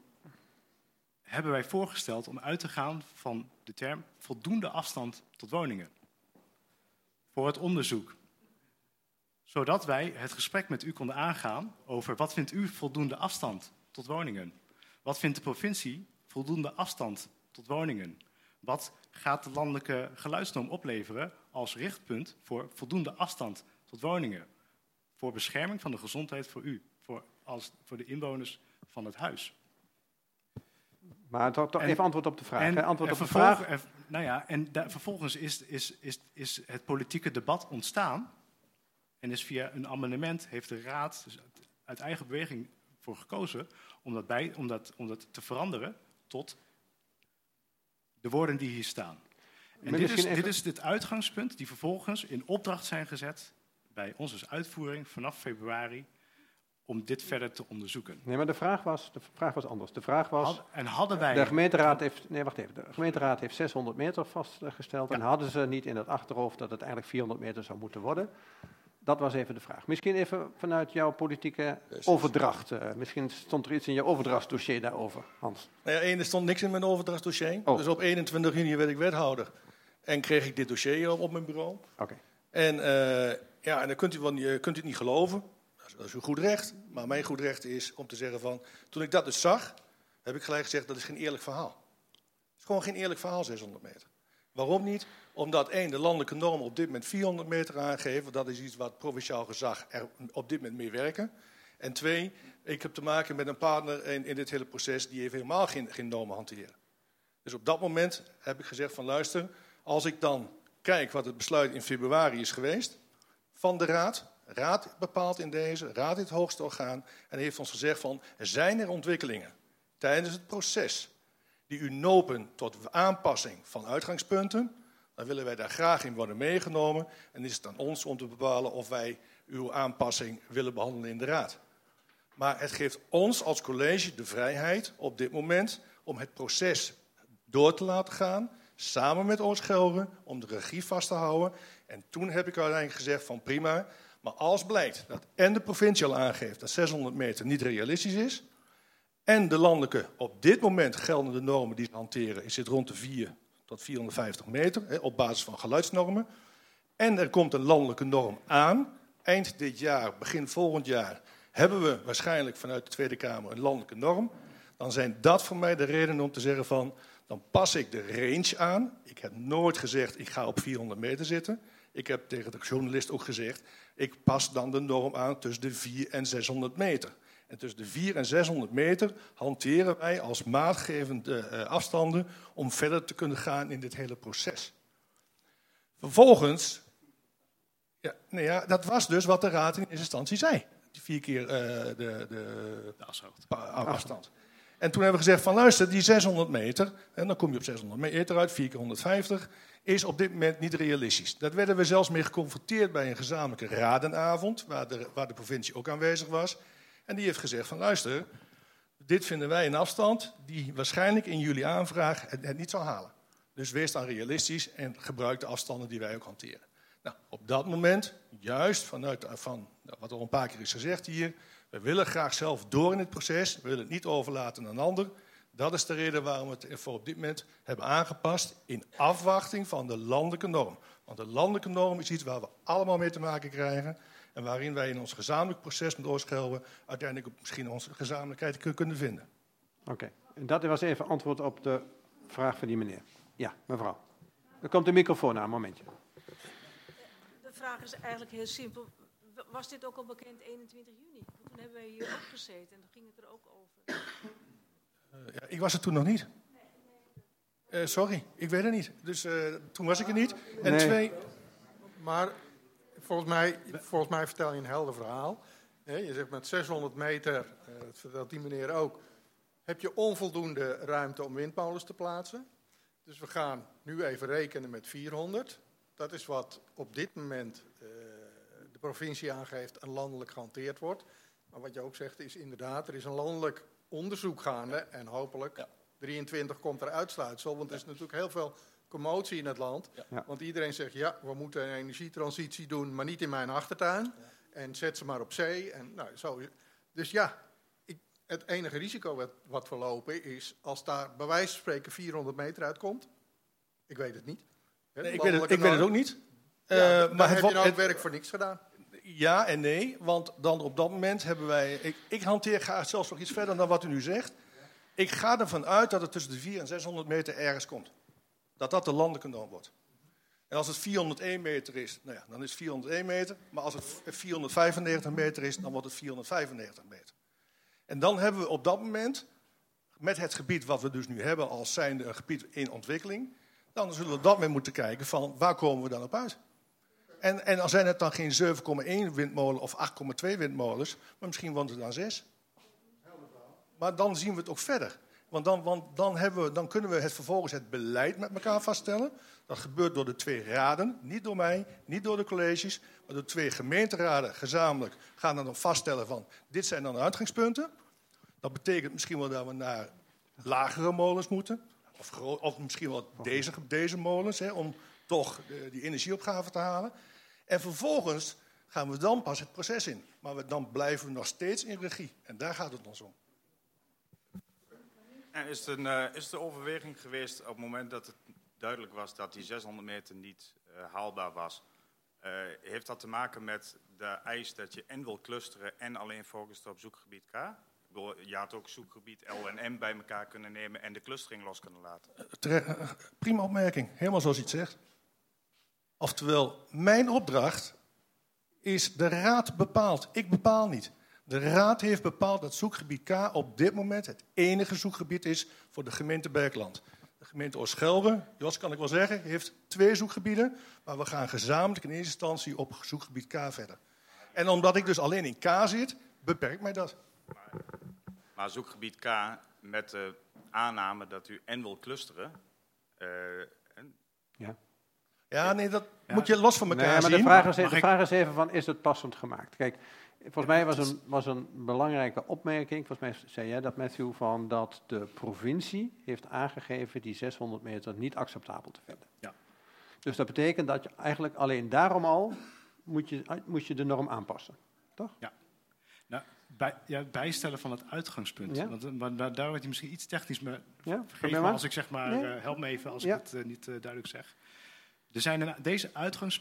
hebben wij voorgesteld om uit te gaan van de term voldoende afstand tot woningen. Voor het onderzoek. Zodat wij het gesprek met u konden aangaan over wat vindt u voldoende afstand tot woningen? Wat vindt de provincie voldoende afstand tot woningen? Wat gaat de landelijke geluidsnorm opleveren als richtpunt voor voldoende afstand tot woningen? Voor bescherming van de gezondheid voor u, voor, als, voor de inwoners van het huis. Maar toch, toch en, even antwoord op de vraag. En, hè? Antwoord en op de vervolg, vraag. En, nou ja, en da, vervolgens is, is, is, is het politieke debat ontstaan. En is via een amendement heeft de Raad dus uit eigen beweging voor gekozen om dat, bij, om, dat, om dat te veranderen tot de woorden die hier staan. En dit is, dit is het uitgangspunt die vervolgens in opdracht zijn gezet bij ons als uitvoering vanaf februari om dit verder te onderzoeken. Nee, maar de vraag was, de vraag was anders. De vraag was, Had, en hadden wij... De gemeenteraad heeft, nee, wacht even. De gemeenteraad heeft zeshonderd meter vastgesteld. Ja. En hadden ze niet in het achterhoofd dat het eigenlijk vierhonderd meter zou moeten worden? Dat was even de vraag. Misschien even vanuit jouw politieke overdracht. Uh, misschien stond er iets in jouw overdrachtsdossier daarover, Hans. Nou ja, één, er stond niks in mijn overdrachtsdossier. Oh. Dus op eenentwintig juni werd ik wethouder. En kreeg ik dit dossier op, op mijn bureau. Oké. Okay. En, uh, ja, en dan kunt u, wel niet, kunt u het niet geloven. Dat is uw goed recht, maar mijn goed recht is om te zeggen van... Toen ik dat dus zag, heb ik gelijk gezegd, dat is geen eerlijk verhaal. Het is gewoon geen eerlijk verhaal, zeshonderd meter. Waarom niet? Omdat één, de landelijke norm op dit moment vierhonderd meter aangeven. Dat is iets wat provinciaal gezag er op dit moment mee werken. En twee, ik heb te maken met een partner in, in dit hele proces die heeft helemaal geen, geen normen hanteren. Dus op dat moment heb ik gezegd van luister, als ik dan kijk wat het besluit in februari is geweest van de Raad. Raad bepaalt in deze, Raad is het hoogste orgaan en heeft ons gezegd van er zijn er ontwikkelingen tijdens het proces die u nopen tot aanpassing van uitgangspunten. Dan willen wij daar graag in worden meegenomen en is het aan ons om te bepalen of wij uw aanpassing willen behandelen in de Raad. Maar het geeft ons als college de vrijheid op dit moment om het proces door te laten gaan, samen met Oost-Gelre, om de regie vast te houden. En toen heb ik uiteindelijk gezegd van prima, maar als blijkt dat en de provincie al aangeeft dat zeshonderd meter niet realistisch is, en de landelijke op dit moment geldende normen die ze hanteren, zit rond de vier tot vierhonderdvijftig meter, op basis van geluidsnormen, en er komt een landelijke norm aan, eind dit jaar, begin volgend jaar, hebben we waarschijnlijk vanuit de Tweede Kamer een landelijke norm, dan zijn dat voor mij de redenen om te zeggen van, dan pas ik de range aan. Ik heb nooit gezegd, ik ga op vierhonderd meter zitten. Ik heb tegen de journalist ook gezegd, ik pas dan de norm aan tussen de vier en zeshonderd meter. En tussen de vier en zeshonderd meter hanteren wij als maatgevende uh, afstanden om verder te kunnen gaan in dit hele proces. Vervolgens, ja, nou ja, dat was dus wat de Raad in eerste instantie zei. Die vier keer uh, de, de, de afstand. En toen hebben we gezegd van luister, die zeshonderd meter, en dan kom je op zeshonderd meter uit, vier keer honderdvijftig, is op dit moment niet realistisch. Dat werden we zelfs mee geconfronteerd bij een gezamenlijke radenavond, waar de, waar de provincie ook aanwezig was. En die heeft gezegd van luister, dit vinden wij een afstand die waarschijnlijk in jullie aanvraag het, het niet zal halen. Dus wees dan realistisch en gebruik de afstanden die wij ook hanteren. Nou, op dat moment, juist vanuit van, wat al een paar keer is gezegd hier, we willen graag zelf door in het proces, we willen het niet overlaten aan een ander. Dat is de reden waarom we het voor op dit moment hebben aangepast in afwachting van de landelijke norm. Want de landelijke norm is iets waar we allemaal mee te maken krijgen en waarin wij in ons gezamenlijk proces met Oost-Gelre uiteindelijk ook misschien onze gezamenlijkheid kunnen vinden. Oké, okay. En dat was even antwoord op de vraag van die meneer. Ja, mevrouw. Er komt de microfoon aan, een momentje. De vraag is eigenlijk heel simpel. Was dit ook al bekend eenentwintig juni? Want toen hebben wij hier ook gezeten en toen ging het er ook over. Uh, ja, ik was er toen nog niet. Uh, sorry, ik weet het niet. Dus uh, toen was ik er niet. En nee. twee... Maar volgens mij, volgens mij vertel je een helder verhaal. Je zegt met zeshonderd meter, uh, dat vertelt die meneer ook, heb je onvoldoende ruimte om windmolens te plaatsen. Dus we gaan nu even rekenen met vierhonderd. Dat is wat op dit moment uh, de provincie aangeeft en landelijk gehanteerd wordt. Maar wat je ook zegt is inderdaad, er is een landelijk onderzoek gaande en hopelijk ja. drieëntwintig komt er uitsluitsel. Want er is natuurlijk heel veel commotie in het land. Ja. Want iedereen zegt ja, we moeten een energietransitie doen, maar niet in mijn achtertuin. Ja. En zet ze maar op zee. En, nou, zo. Dus ja, ik, het enige risico wat, wat we lopen is als daar bij wijze van spreken vierhonderd meter uitkomt. Ik weet het niet. Nee, ik weet het, ik weet het ook niet. Ja, uh, maar heb het, je nou het werk voor niks gedaan. Ja en nee, want dan op dat moment hebben wij... Ik, ik hanteer ga zelfs nog iets verder dan wat u nu zegt. Ik ga ervan uit dat het tussen de vierhonderd en zeshonderd meter ergens komt. Dat dat de landelijke norm wordt. En als het vierhonderdéén meter is, nou ja, dan is het vierhonderdéén meter. Maar als het vierhonderdvijfennegentig meter is, dan wordt het vierhonderdvijfennegentig meter. En dan hebben we op dat moment, met het gebied wat we dus nu hebben als zijnde een gebied in ontwikkeling, dan zullen we op dat moment moeten kijken van waar komen we dan op uit. En, en dan zijn het dan geen zeven komma één windmolen of acht komma twee windmolens, maar misschien wordt het dan zes. Maar dan zien we het ook verder. Want dan, want dan, hebben we, dan kunnen we het vervolgens het beleid met elkaar vaststellen. Dat gebeurt door de twee raden, niet door mij, niet door de colleges, maar door twee gemeenteraden gezamenlijk gaan dan vaststellen van dit zijn dan de uitgangspunten. Dat betekent misschien wel dat we naar lagere molens moeten. Of, gro- of misschien wel deze, deze molens, hè, om toch de, die energieopgave te halen. En vervolgens gaan we dan pas het proces in. Maar we, dan blijven we nog steeds in regie. En daar gaat het ons om. En is, het een, uh, is het de overweging geweest op het moment dat het duidelijk was dat die zeshonderd meter niet uh, haalbaar was? Uh, heeft dat te maken met de eis dat je en wil clusteren en alleen focust op zoekgebied K? Ik bedoel, je had ook zoekgebied L en M bij elkaar kunnen nemen en de clustering los kunnen laten. Terecht, prima opmerking, helemaal zoals je het zegt. Oftewel, mijn opdracht is de raad bepaalt. Ik bepaal niet. De raad heeft bepaald dat zoekgebied K op dit moment het enige zoekgebied is voor de gemeente Berkeland. De gemeente Oostgelre, Jos kan ik wel zeggen, heeft twee zoekgebieden. Maar we gaan gezamenlijk in eerste instantie op zoekgebied K verder. En omdat ik dus alleen in K zit, beperkt mij dat. Maar, maar zoekgebied K met de aanname dat u en wil clusteren. Uh, en... Ja. Ja, nee, dat ja. moet je los van elkaar nee, maar zien. de vraag, is, de vraag is even van, is het passend gemaakt? Kijk, volgens mij was een, was een belangrijke opmerking, volgens mij zei jij dat, Matthew, van dat de provincie heeft aangegeven die zeshonderd meter niet acceptabel te vinden. Ja. Dus dat betekent dat je eigenlijk alleen daarom al moet je, moet je de norm aanpassen, toch? Ja. Nou, bij, ja, bijstellen van het uitgangspunt. Ja? Want, maar, maar daar wordt hij misschien iets technisch, maar ja? vergeef me als ik zeg maar, nee? uh, help me even als ja? ik het uh, niet uh, duidelijk zeg. Er zijn een, deze, uitgangs,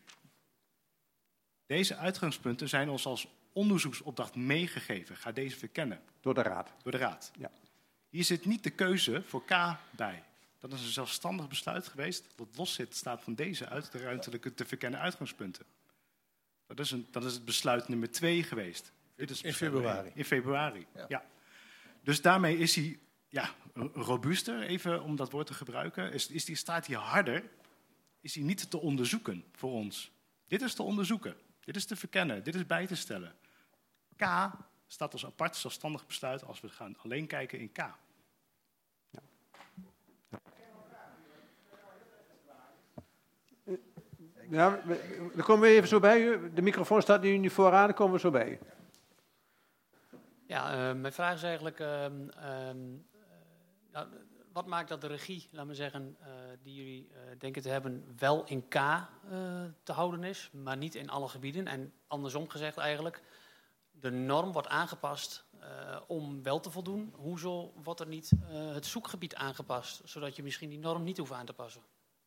deze uitgangspunten zijn ons als onderzoeksopdracht meegegeven. Ga deze verkennen. Door de raad. Door de raad. Ja. Hier zit niet de keuze voor K bij. Dat is een zelfstandig besluit geweest dat los zit staat van deze uit de ruimtelijke te verkennen uitgangspunten. Dat is, een, dat is het besluit nummer twee geweest. Dit is in februari. In februari, ja. ja. Dus daarmee is hij ja, robuuster, even om dat woord te gebruiken. Is, is die, staat hij harder, is hij niet te onderzoeken voor ons. Dit is te onderzoeken, dit is te verkennen, dit is bij te stellen. K staat als apart zelfstandig besluit als we gaan alleen kijken in K. Ja. Ja, dan komen we even zo bij u. De microfoon staat nu niet vooraan, dan komen we zo bij u. Ja, uh, mijn vraag is eigenlijk, uh, uh, nou, wat maakt dat de regie, laat me zeggen, uh, die jullie uh, denken te hebben, wel in K uh, te houden is, maar niet in alle gebieden? En andersom gezegd eigenlijk, de norm wordt aangepast uh, om wel te voldoen. Hoezo wordt er niet uh, het zoekgebied aangepast, zodat je misschien die norm niet hoeft aan te passen?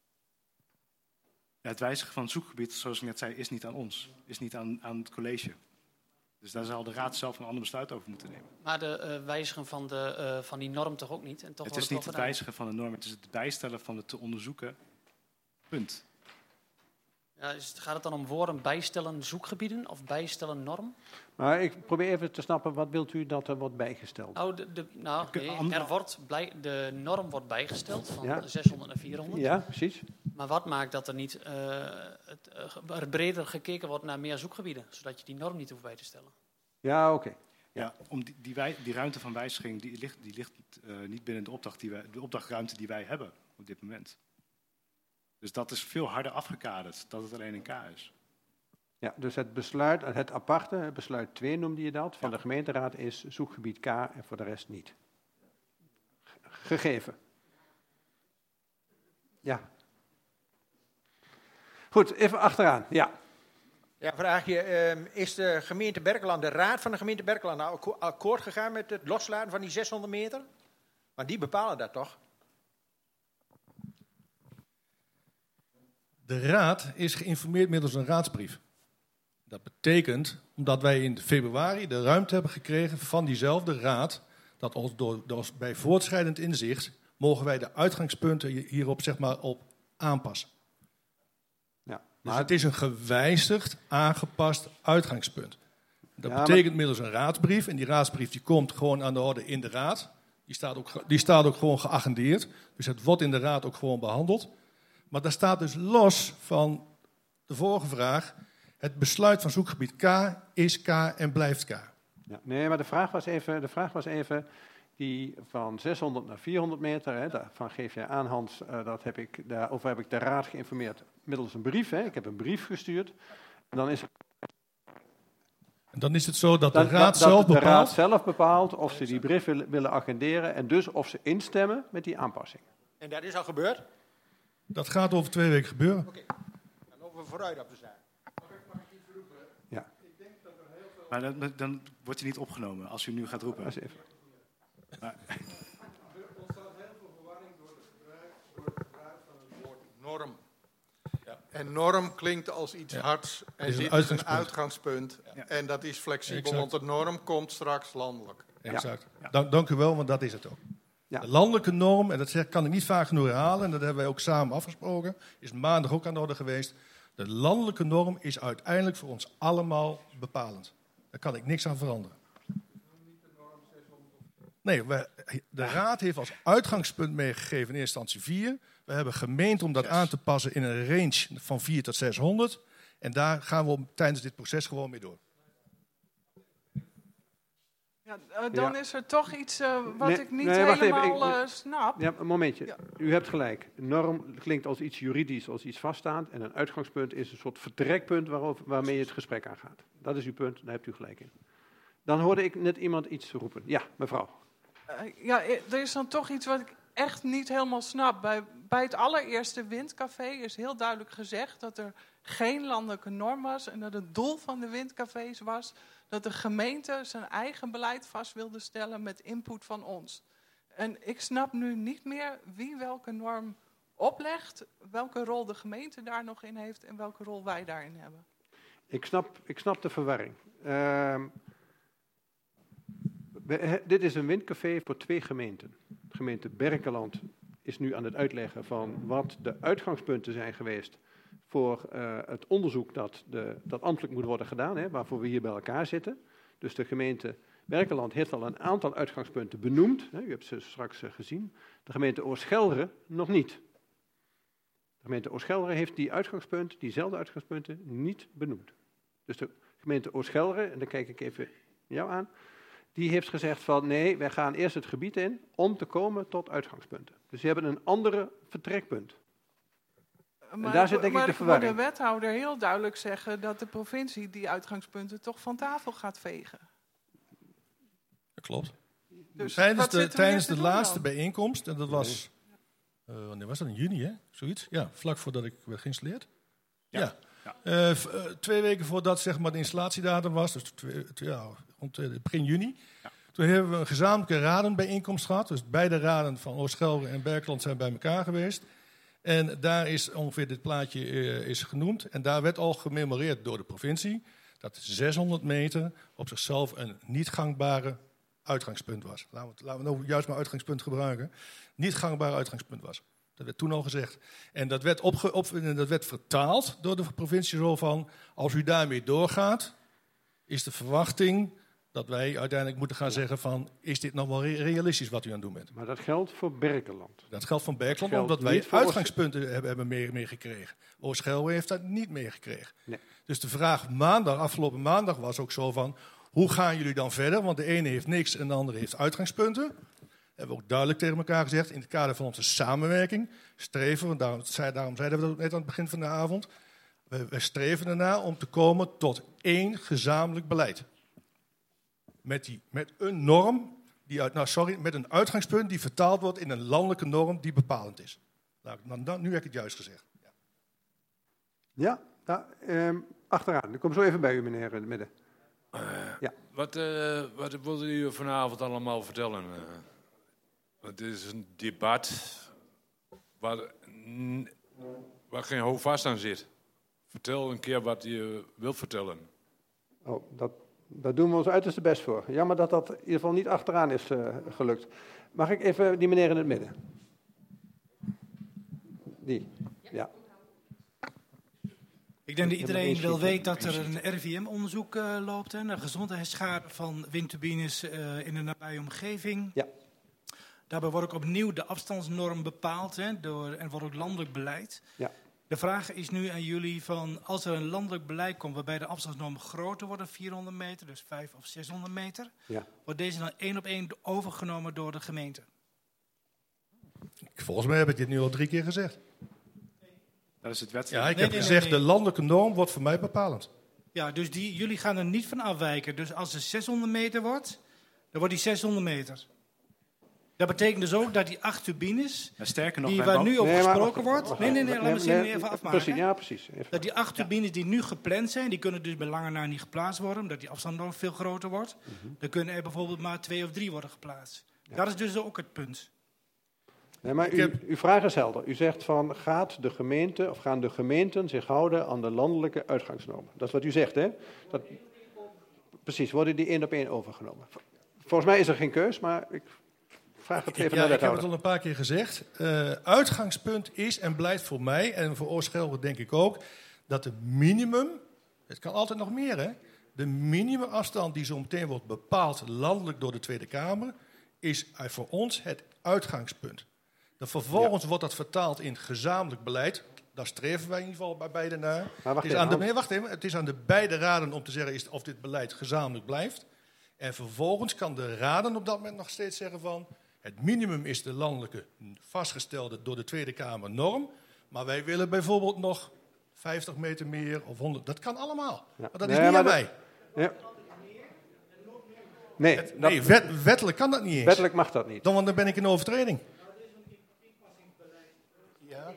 Ja, het wijzigen van het zoekgebied, zoals ik net zei, is niet aan ons. Is niet aan, aan het college. Dus daar zal de raad zelf een ander besluit over moeten nemen. Maar de uh, wijzigen van, de, uh, van die norm toch ook niet? En toch het is niet het wijzigen van de norm, het is het bijstellen van het te onderzoeken. Punt. Ja, is het, gaat het dan om woorden bijstellen zoekgebieden of bijstellen norm? Maar ik probeer even te snappen, wat wilt u dat er wordt bijgesteld? Nou, de, de, nou nee, er wordt blij, de norm wordt bijgesteld van ja. zeshonderd naar vierhonderd. Ja, precies. Maar wat maakt dat er niet uh, het, uh, breder gekeken wordt naar meer zoekgebieden, zodat je die norm niet hoeft bij te stellen? Ja, oké. Okay. Ja. ja, om die, die, wij, die ruimte van wijziging die ligt, die ligt uh, niet binnen de, opdracht die wij, de opdrachtruimte die wij hebben op dit moment. Dus dat is veel harder afgekaderd, dat het alleen een K is. Ja, dus het besluit, het aparte, het besluit twee noemde je dat, van ja. de gemeenteraad is zoekgebied K en voor de rest niet. Gegeven. Ja. Goed, even achteraan, ja. Ja, vraag je, uh, is de gemeente Berkeland, de raad van de gemeente Berkeland, nou akkoord gegaan met het loslaten van die zeshonderd meter? Want die bepalen dat toch? De raad is geïnformeerd middels een raadsbrief. Dat betekent, omdat wij in februari de ruimte hebben gekregen van diezelfde raad, dat ons door, door bij voortschrijdend inzicht mogen wij de uitgangspunten hierop zeg maar op aanpassen. Ja, dus het is een gewijzigd, aangepast uitgangspunt. Dat ja, betekent maar... middels een raadsbrief, en die raadsbrief die komt gewoon aan de orde in de raad. Die staat ook, die staat ook gewoon geagendeerd, dus het wordt in de raad ook gewoon behandeld. Maar daar staat dus los van de vorige vraag, het besluit van zoekgebied K is K en blijft K. Ja, nee, maar de vraag was even, de vraag was even die van zeshonderd naar vierhonderd meter, hè, daarvan geef je aan, Hans, uh, dat heb ik, daarover heb ik de raad geïnformeerd middels een brief. Hè. Ik heb een brief gestuurd. En dan is, en dan is het zo dat de dan, raad dat, zelf dat de bepaalt... raad zelf bepaalt of ze die brief willen, willen agenderen en dus of ze instemmen met die aanpassing. En dat is al gebeurd? Dat gaat over twee weken gebeuren. Oké, okay. Dan lopen we vooruit op de zaak. Ja. Maar dan, dan wordt hij niet opgenomen als u nu gaat roepen. Als even. Maar... Er ontstaat heel veel verwarring door het gebruik, door het gebruik van het woord norm. Ja. En norm klinkt als iets Ja. hards. En Is een dit is een uitgangspunt. uitgangspunt. Ja. En dat is flexibel, Exact. want de norm komt straks landelijk. Exact. Dank, dank u wel, want dat is het ook. Ja. De landelijke norm, en dat zeg, kan ik niet vaak genoeg herhalen, en dat hebben wij ook samen afgesproken, is maandag ook aan de orde geweest. De landelijke norm is uiteindelijk voor ons allemaal bepalend. Daar kan ik niks aan veranderen. Nee, we, de Raad heeft als uitgangspunt meegegeven in eerste instantie vier. We hebben gemeend om dat aan te passen in een range van vier tot zeshonderd. En daar gaan we op, tijdens dit proces gewoon mee door. Ja, uh, dan Ja. is er toch iets uh, wat Nee, ik niet nee, wacht even, helemaal ik- uh, snap. Ja, een momentje. Ja. U hebt gelijk. Norm klinkt als iets juridisch, als iets vaststaand. En een uitgangspunt is een soort vertrekpunt waarover, waarmee je het gesprek aangaat. Dat is uw punt, daar hebt u gelijk in. Dan hoorde ik net iemand iets roepen. Ja, mevrouw. Uh, ja, i- er is dan toch iets wat ik echt niet helemaal snap. Bij, bij het allereerste windcafé is heel duidelijk gezegd dat er geen landelijke norm was. En dat het doel van de windcafés was dat de gemeente zijn eigen beleid vast wilde stellen met input van ons. En ik snap nu niet meer wie welke norm oplegt, welke rol de gemeente daar nog in heeft en welke rol wij daarin hebben. Ik snap, ik snap de verwarring. Ehm, we- he- dit is een windcafé voor twee gemeenten. De gemeente Berkeland is nu aan het uitleggen van wat de uitgangspunten zijn geweest voor uh, het onderzoek dat, de, dat ambtelijk moet worden gedaan, hè, waarvoor we hier bij elkaar zitten. Dus de gemeente Berkeland heeft al een aantal uitgangspunten benoemd. Hè, u hebt ze straks uh, gezien. De gemeente Oostgelderen nog niet. De gemeente Oostgelderen heeft die uitgangspunten, diezelfde uitgangspunten, niet benoemd. Dus de gemeente Oostgelderen, en dan kijk ik even jou aan, die heeft gezegd van nee, wij gaan eerst het gebied in om te komen tot uitgangspunten. Dus ze hebben een andere vertrekpunt. Maar, en daar zit denk maar ik de ik hoor de verwarring. wethouder heel duidelijk zeggen dat de provincie die uitgangspunten toch van tafel gaat vegen. Dat klopt. Dus tijdens wat de, zit er tijdens meer de te doen laatste dan? bijeenkomst, en dat was, uh, wanneer was dat, in juni hè, zoiets? Ja, vlak voordat ik werd geïnstalleerd. Ja. ja. ja. Uh, v- uh, twee weken voordat zeg maar, de installatiedatum was, dus twee, twee, ja, rond uh, begin juni. Ja. Toen hebben we een gezamenlijke radenbijeenkomst gehad. Dus beide raden van Oostgelderen en Berkeland zijn bij elkaar geweest. En daar is ongeveer dit plaatje uh, is genoemd. En daar werd al gememoreerd door de provincie dat zeshonderd meter op zichzelf een niet gangbare uitgangspunt was. Laten we, laten we nou juist maar uitgangspunt gebruiken. Niet gangbaar uitgangspunt was. Dat werd toen al gezegd. En dat werd, opge, op, dat werd vertaald door de provincie zo van, als u daarmee doorgaat, is de verwachting dat wij uiteindelijk moeten gaan zeggen van, is dit nog wel re- realistisch wat u aan het doen bent? Maar dat geldt voor Berkeland. Dat geldt van Berkeland, geldt omdat wij niet voor uitgangspunten hebben, hebben mee- meegekregen. Oostgelderen heeft dat niet meegekregen. Nee. Dus de vraag maandag, afgelopen maandag was ook zo van, hoe gaan jullie dan verder? Want de ene heeft niks en de andere heeft uitgangspunten. Dat hebben we ook duidelijk tegen elkaar gezegd. In het kader van onze samenwerking streven we, daarom, daarom zeiden we dat net aan het begin van de avond, we, we streven ernaar om te komen tot één gezamenlijk beleid. Met, die, met een norm, die uit, nou sorry, met een uitgangspunt die vertaald wordt in een landelijke norm die bepalend is. Nou, dan, dan, nu heb ik het juist gezegd. Ja, Ja, ja um, achteraan. Ik kom zo even bij u, meneer, in het midden. Uh, ja. Wat, uh, wat wilden u vanavond allemaal vertellen? Uh, het is een debat waar, n- waar geen houvast aan zit. Vertel een keer wat je wilt vertellen. Oh, dat, daar doen we ons uiterste best voor. Jammer dat dat in ieder geval niet achteraan is uh, gelukt. Mag ik even die meneer in het midden? Die, ja. Ik denk dat iedereen wel weet dat er een R V M-onderzoek uh, loopt hè, naar gezondheidsschade van windturbines uh, in de nabije omgeving. Ja. Daarbij wordt ook opnieuw de afstandsnorm bepaald hè, door, en wordt ook landelijk beleid. Ja. De vraag is nu aan jullie van als er een landelijk beleid komt waarbij de afstandsnorm groter wordt dan vierhonderd meter, dus vijfhonderd of zeshonderd meter, ja. wordt deze dan één op één overgenomen door de gemeente? Volgens mij heb ik dit nu al drie keer gezegd. Dat is het wetsvoorstel. Ja, ik nee, heb nee, gezegd, nee, nee. de landelijke norm wordt voor mij bepalend. Ja, dus die, jullie gaan er niet van afwijken. Dus als het zeshonderd meter wordt, dan wordt die zeshonderd meter. Dat betekent dus ook dat die acht turbines, ja, sterker nog, die waar nu over nee, gesproken maar, wordt... wacht, nee, nee, nee, nee, laat me zin nee, even afmaken. Precies, ja, precies. Even. Dat die acht turbines die nu gepland zijn, die kunnen dus bij lange na niet geplaatst worden, omdat die afstand nog veel groter wordt. Mm-hmm. Dan kunnen er bijvoorbeeld maar twee of drie worden geplaatst. Ja. Dat is dus ook het punt. Nee, maar u, uw vraag is helder. U zegt van, gaat de gemeente, of gaan de gemeenten zich houden aan de landelijke uitgangsnormen? Dat is wat u zegt, hè? Dat, precies, worden die één op één overgenomen? Volgens mij is er geen keus, maar ik vraag het even ja, naar de ik heb het al een paar keer gezegd. Uh, uitgangspunt is en blijft voor mij, en voor Oost-Gelre denk ik ook, dat de minimum, het kan altijd nog meer, hè? De minimumafstand die zo meteen wordt bepaald landelijk door de Tweede Kamer, is voor ons het uitgangspunt. Dan vervolgens ja. wordt dat vertaald in gezamenlijk beleid. Daar streven wij in ieder geval bij beide naar. Maar wacht het, is even, aan de, nee, wacht even, het is aan de beide raden om te zeggen is of dit beleid gezamenlijk blijft. En vervolgens kan de raden op dat moment nog steeds zeggen van, het minimum is de landelijke vastgestelde door de Tweede Kamer norm. Maar wij willen bijvoorbeeld nog vijftig meter meer of honderd. Dat kan allemaal. Ja. Maar dat is nee, niet aan mij. Dat, ja. Nee, het, nee dat, wet, wettelijk kan dat niet eens. Wettelijk mag dat niet. Dan, want dan ben ik in overtreding. Ja.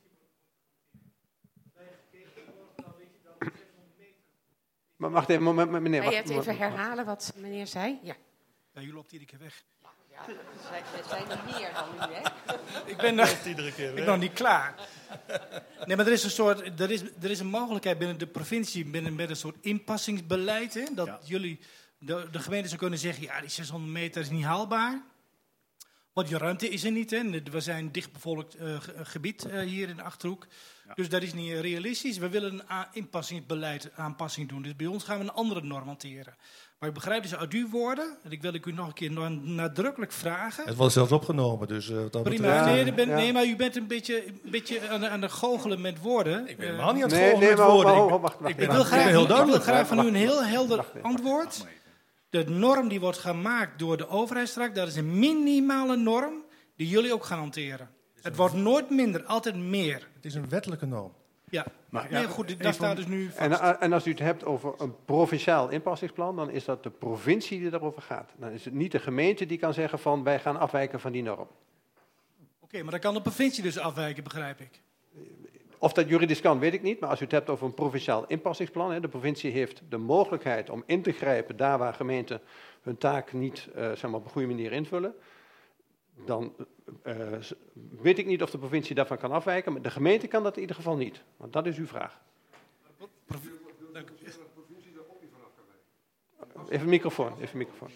Maar wacht even, moment, meneer. Kan je het even herhalen wat meneer zei? Ja. Ja, u loopt iedere keer weg. Ja, er zijn er meer dan u, hè? Ik ben nog, iedere keer, ik ben nog niet klaar. Nee, maar er is een soort, er is, er is een mogelijkheid binnen de provincie, binnen met een soort inpassingsbeleid, hè, dat ja. jullie, de, de gemeente zou kunnen zeggen, ja, die zeshonderd meter is niet haalbaar. Want die ruimte is er niet, hè. We zijn een dichtbevolkt uh, gebied uh, hier in de Achterhoek. Ja. Dus dat is niet realistisch. We willen een inpassingsbeleid, aanpassing doen. Dus bij ons gaan we een andere norm hanteren. Maar ik begrijp dus uit uw woorden, en ik wil ik u nog een keer nadrukkelijk vragen. Het wordt zelfs opgenomen, dus... Uh, dat Prima, ja, nee, bent, ja. nee, maar u bent een beetje, een beetje aan, de, aan de goochelen met woorden. Ik ben helemaal niet aan het goochelen nee, nee, met woorden. Oh, oh, wacht, wacht, ik, ben, ik wil graag, heel ik wil graag van u een heel helder antwoord. De norm die wordt gemaakt door de overheid straks, dat is een minimale norm die jullie ook gaan hanteren. Het wordt nooit minder, altijd meer. Het is een wettelijke norm. Ja, maar ja, nee, goed, dat staat dus nu vast. En, en als u het hebt over een provinciaal inpassingsplan, dan is dat de provincie die daarover gaat. Dan is het niet de gemeente die kan zeggen van wij gaan afwijken van die norm. Oké, okay, maar dan kan de provincie dus afwijken, begrijp ik. Of dat juridisch kan, weet ik niet. Maar als u het hebt over een provinciaal inpassingsplan, hè, de provincie heeft de mogelijkheid om in te grijpen daar waar gemeenten hun taak niet uh, zeg maar op een goede manier invullen. Dan uh, weet ik niet of de provincie daarvan kan afwijken, maar de gemeente kan dat in ieder geval niet. Want dat is uw vraag. Even microfoon, even microfoon.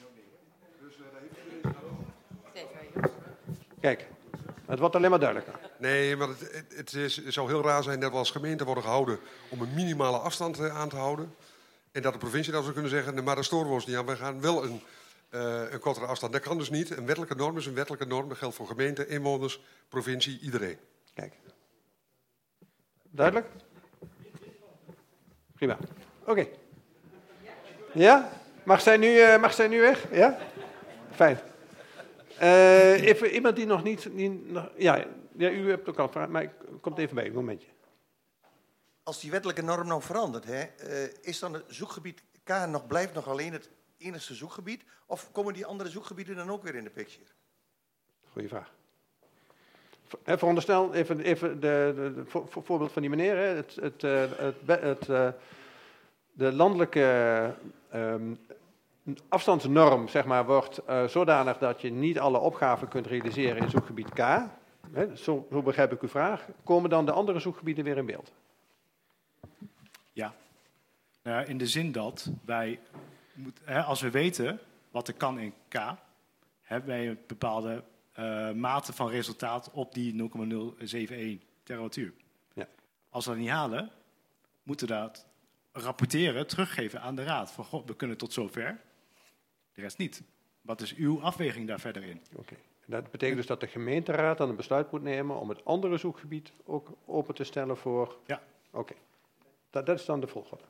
Kijk, het wordt alleen maar duidelijker. Nee, maar het, het, is, het zou heel raar zijn dat we als gemeente worden gehouden om een minimale afstand aan te houden. En dat de provincie dan zou kunnen zeggen, maar daar storen we ons niet aan, we gaan wel een... Uh, een kortere afstand. Dat kan dus niet. Een wettelijke norm is een wettelijke norm. Dat geldt voor gemeente, inwoners, provincie, iedereen. Kijk. Duidelijk? Prima. Oké. Okay. Ja? Mag zij nu, uh, mag zij nu weg? Ja? Fijn. Uh, even iemand die nog niet... Die nog, ja, ja, u hebt ook al gevraagd, maar ik kom even bij, een momentje. Als die wettelijke norm nou verandert, hè, uh, is dan het zoekgebied K nog, blijft nog alleen het enigste zoekgebied? Of komen die andere zoekgebieden dan ook weer in de picture? Goeie vraag. Ver, veronderstel, even, even de, de, de voor, voorbeeld van die meneer. Hè. Het, het, uh, het, het, uh, de landelijke um, afstandsnorm zeg maar, wordt uh, zodanig dat je niet alle opgaven kunt realiseren in zoekgebied K. Hè. Zo, zo begrijp ik uw vraag. Komen dan de andere zoekgebieden weer in beeld? Ja. Nou, in de zin dat wij... Moet, hè, als we weten wat er kan in K, hebben wij een bepaalde uh, mate van resultaat op die nul komma nul zeven één terawattuur. Ja. Als we dat niet halen, moeten we dat rapporteren, teruggeven aan de raad. Van, goh, we kunnen tot zover, de rest niet. Wat is uw afweging daar verder in? Oké. Okay. Dat betekent dus dat de gemeenteraad dan een besluit moet nemen om het andere zoekgebied ook open te stellen voor... Ja. Oké. Okay. Dat, dat is dan de volgorde.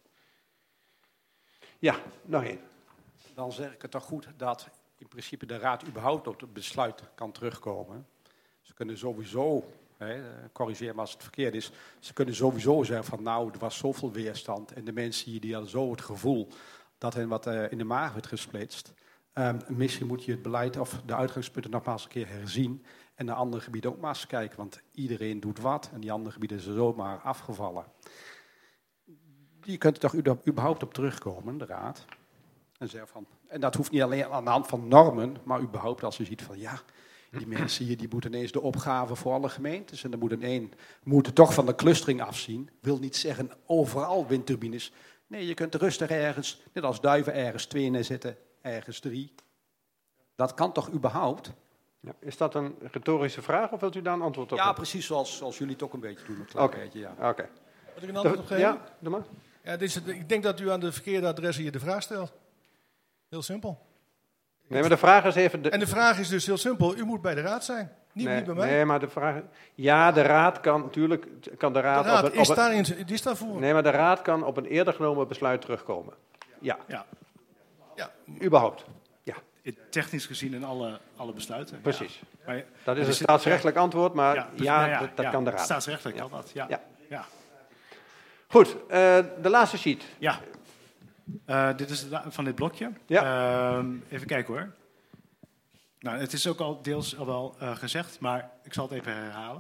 Ja, nog één. Dan zeg ik het toch goed dat in principe de raad überhaupt op het besluit kan terugkomen. Ze kunnen sowieso, hè, corrigeer me als het verkeerd is, ze kunnen sowieso zeggen van nou, er was zoveel weerstand en de mensen hier die hadden zo het gevoel dat hen wat uh, in de maag werd gesplitst. Um, misschien moet je het beleid of de uitgangspunten nogmaals een keer herzien en naar andere gebieden ook maar eens kijken, want iedereen doet wat en die andere gebieden zijn zomaar afgevallen. Je kunt er toch überhaupt op terugkomen, de raad. En, zeggen van, en dat hoeft niet alleen aan de hand van normen, maar überhaupt als je ziet van ja, Die mensen hier die moeten ineens de opgave voor alle gemeentes. En dan moet een moeten toch van de clustering afzien. Wil niet zeggen overal windturbines. Nee, je kunt rustig ergens, net als Duiven, ergens twee neerzetten, ergens drie. Dat kan toch überhaupt? Ja, is dat een retorische vraag of wilt u daar een antwoord op? Ja, hebben? Precies zoals, zoals jullie het ook een beetje doen. Oké. Okay. Ja. Okay. Moet ik een antwoord op geven? Ja, doe maar. Ja, dit is het, ik denk dat u aan de verkeerde adres hier de vraag stelt. Heel simpel. Nee, maar de vraag is even... De... En de vraag is dus heel simpel. U moet bij de raad zijn. Niet, nee, niet bij mij. Nee, maar de vraag... Ja, de raad kan natuurlijk... Kan de raad, de raad op een, is, op daarin, is daarvoor. Nee, maar de raad kan op een eerder genomen besluit terugkomen. Ja. Ja. ja. Überhaupt. Ja. Technisch gezien in alle, alle besluiten. Precies. Ja. Maar, dat is een staatsrechtelijk antwoord, maar ja, ja, ja, ja dat, dat ja, kan de raad. Staatsrechtelijk kan dat, ja. ja. ja. Goed, uh, de laatste sheet. Ja. Uh, dit is van dit blokje. Ja. Uh, even kijken hoor. Nou, het is ook al deels al wel uh, gezegd, maar ik zal het even herhalen.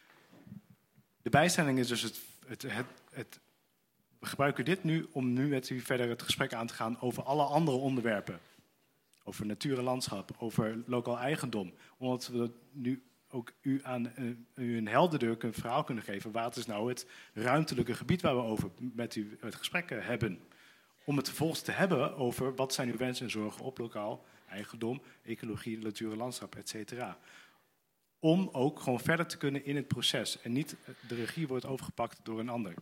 De bijstelling is dus het, het, het, het... We gebruiken dit nu om nu met u verder het gesprek aan te gaan over alle andere onderwerpen. Over natuur en landschap, over lokaal eigendom. Omdat we nu ook u, aan, uh, u een helderder verhaal kunnen geven. Wat is nou het ruimtelijke gebied waar we over met u het gesprek uh, hebben. Om het vervolgens te hebben over wat zijn uw wensen en zorgen op lokaal eigendom, ecologie, natuur en landschap, et cetera. Om ook gewoon verder te kunnen in het proces. En niet de regie wordt overgepakt door een ander.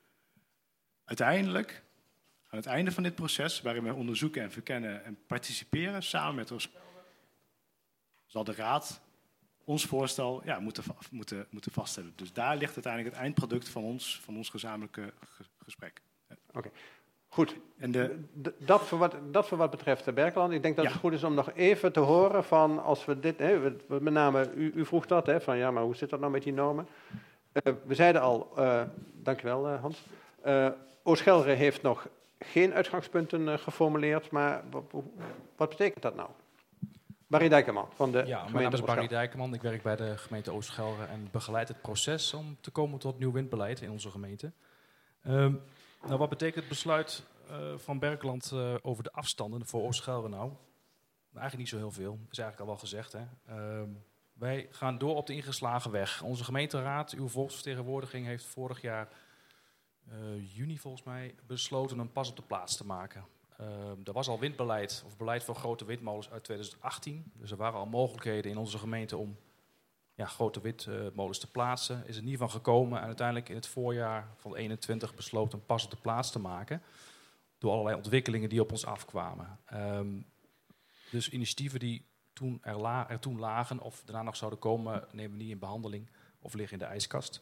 Uiteindelijk, aan het einde van dit proces, waarin we onderzoeken en verkennen en participeren, samen met ons, zal de Raad ons voorstel ja, moeten, moeten, moeten vaststellen. Dus daar ligt uiteindelijk het eindproduct van ons, van ons gezamenlijke gesprek. Oké. Okay. Goed, en de, dat, voor wat, dat voor wat betreft de Berkeland. Ik denk dat ja. het goed is om nog even te horen van, als we dit, hè, we, met name, u, u vroeg dat, hè, van ja, maar hoe zit dat nou met die normen? Uh, we zeiden al, uh, dankjewel uh, Hans, uh, Oost-Gelre heeft nog geen uitgangspunten uh, geformuleerd, maar wat, wat betekent dat nou? Barry Dijkerman van de Ja, mijn naam is Barry Dijkerman, ik werk bij de gemeente Oost-Gelre en begeleid het proces om te komen tot nieuw windbeleid in onze gemeente. Um, Nou, wat betekent het besluit uh, van Berkeland uh, over de afstanden voor Oost-Gelre nou? nou? Eigenlijk niet zo heel veel, dat is eigenlijk al wel gezegd. Hè? Uh, wij gaan door op de ingeslagen weg. Onze gemeenteraad, uw volksvertegenwoordiging, heeft vorig jaar, uh, juni volgens mij, besloten een pas op de plaats te maken. Uh, er was al windbeleid, of beleid voor grote windmolens uit twintig achttien. Dus er waren al mogelijkheden in onze gemeente om ja, grote windmolens te plaatsen. Is er niet van gekomen en uiteindelijk in het voorjaar van eenentwintig besloten een pas op de plaats te maken. Door allerlei ontwikkelingen die op ons afkwamen. Um, dus initiatieven die toen er, la, er toen lagen of daarna nog zouden komen, nemen we niet in behandeling of liggen in de ijskast.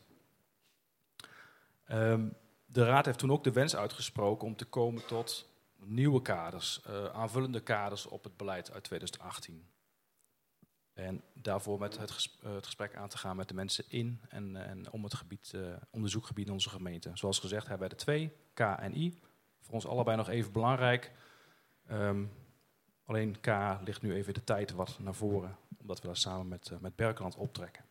Um, de Raad heeft toen ook de wens uitgesproken om te komen tot nieuwe kaders, uh, aanvullende kaders op het beleid uit twintig achttien. En daarvoor met het, ges uh, het gesprek aan te gaan met de mensen in en, en om het gebied, uh, om de zoekgebieden in onze gemeente. Zoals gezegd hebben wij de twee, K en I. Voor ons allebei nog even belangrijk. Um, alleen K ligt nu even de tijd wat naar voren, omdat we daar samen met, uh, met Berkeland optrekken.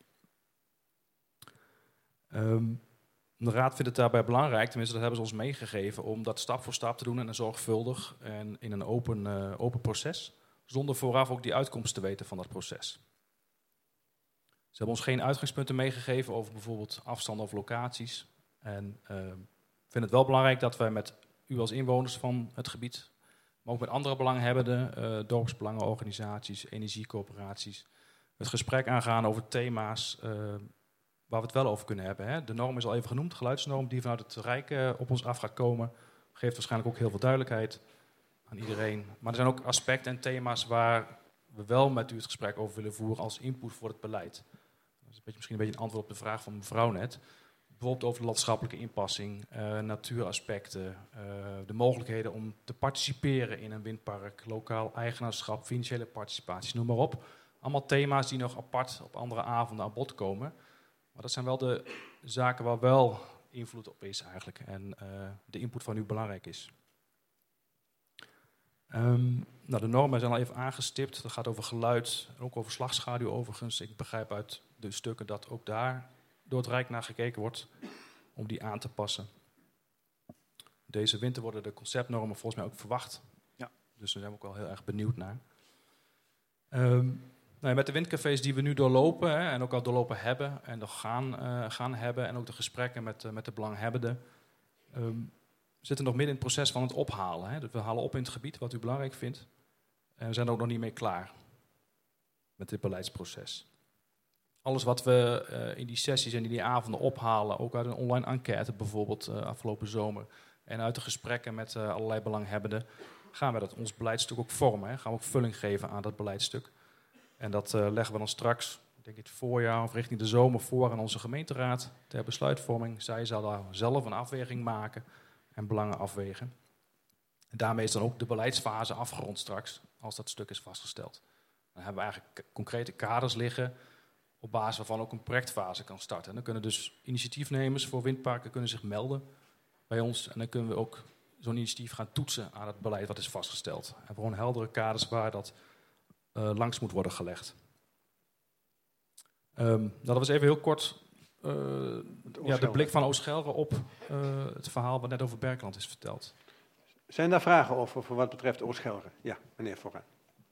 Um, de Raad vindt het daarbij belangrijk, tenminste dat hebben ze ons meegegeven, om dat stap voor stap te doen en zorgvuldig en in een open, uh, open proces. Zonder vooraf ook die uitkomst te weten van dat proces. Ze hebben ons geen uitgangspunten meegegeven over bijvoorbeeld afstanden of locaties. En ik uh, vind het wel belangrijk dat wij met u als inwoners van het gebied, maar ook met andere belanghebbenden, uh, dorpsbelangenorganisaties, energiecoöperaties, het gesprek aangaan over thema's uh, waar we het wel over kunnen hebben. Hè. De norm is al even genoemd, geluidsnorm die vanuit het Rijk uh, op ons af gaat komen. Geeft waarschijnlijk ook heel veel duidelijkheid aan iedereen. Maar er zijn ook aspecten en thema's waar we wel met u het gesprek over willen voeren als input voor het beleid. Dat is een beetje, misschien een beetje een antwoord op de vraag van mevrouw net. Bijvoorbeeld over de landschappelijke inpassing, uh, natuuraspecten, uh, de mogelijkheden om te participeren in een windpark, lokaal eigenaarschap, financiële participatie, noem maar op. Allemaal thema's die nog apart op andere avonden aan bod komen. Maar dat zijn wel de zaken waar wel invloed op is eigenlijk en uh, de input van u belangrijk is. Um, nou, de normen zijn al even aangestipt. Dat gaat over geluid en ook over slagschaduw overigens. Ik begrijp uit de stukken dat ook daar door het Rijk naar gekeken wordt om die aan te passen. Deze winter worden de conceptnormen volgens mij ook verwacht. Ja. Dus daar zijn we ook wel heel erg benieuwd naar. Um, Nou, met de windcafés die we nu doorlopen, hè, en ook al doorlopen hebben en nog gaan, uh, gaan hebben, en ook de gesprekken met, uh, met de belanghebbenden, um, we zitten nog midden in het proces van het ophalen. Hè. Dus we halen op in het gebied wat u belangrijk vindt. En we zijn er ook nog niet mee klaar met dit beleidsproces. Alles wat we uh, in die sessies en in die avonden ophalen, ook uit een online enquête bijvoorbeeld uh, afgelopen zomer, en uit de gesprekken met uh, allerlei belanghebbenden, gaan we dat ons beleidstuk ook vormen. Hè. Gaan we ook vulling geven aan dat beleidstuk. En dat uh, leggen we dan straks, ik denk het voorjaar of richting de zomer, voor aan onze gemeenteraad ter besluitvorming. Zij zal daar zelf een afweging maken en belangen afwegen. En daarmee is dan ook de beleidsfase afgerond straks, als dat stuk is vastgesteld. Dan hebben we eigenlijk concrete kaders liggen, op basis waarvan ook een projectfase kan starten. En dan kunnen dus initiatiefnemers voor windparken kunnen zich melden bij ons. En dan kunnen we ook zo'n initiatief gaan toetsen aan het beleid wat is vastgesteld. En gewoon heldere kaders waar dat uh, langs moet worden gelegd. Um, nou, dat was even heel kort uh, ja, de blik van Oost-Gelre op uh, het verhaal wat net over Berkeland is verteld. Zijn daar vragen over voor wat betreft Oost-Gelre? Ja, meneer Vooraan.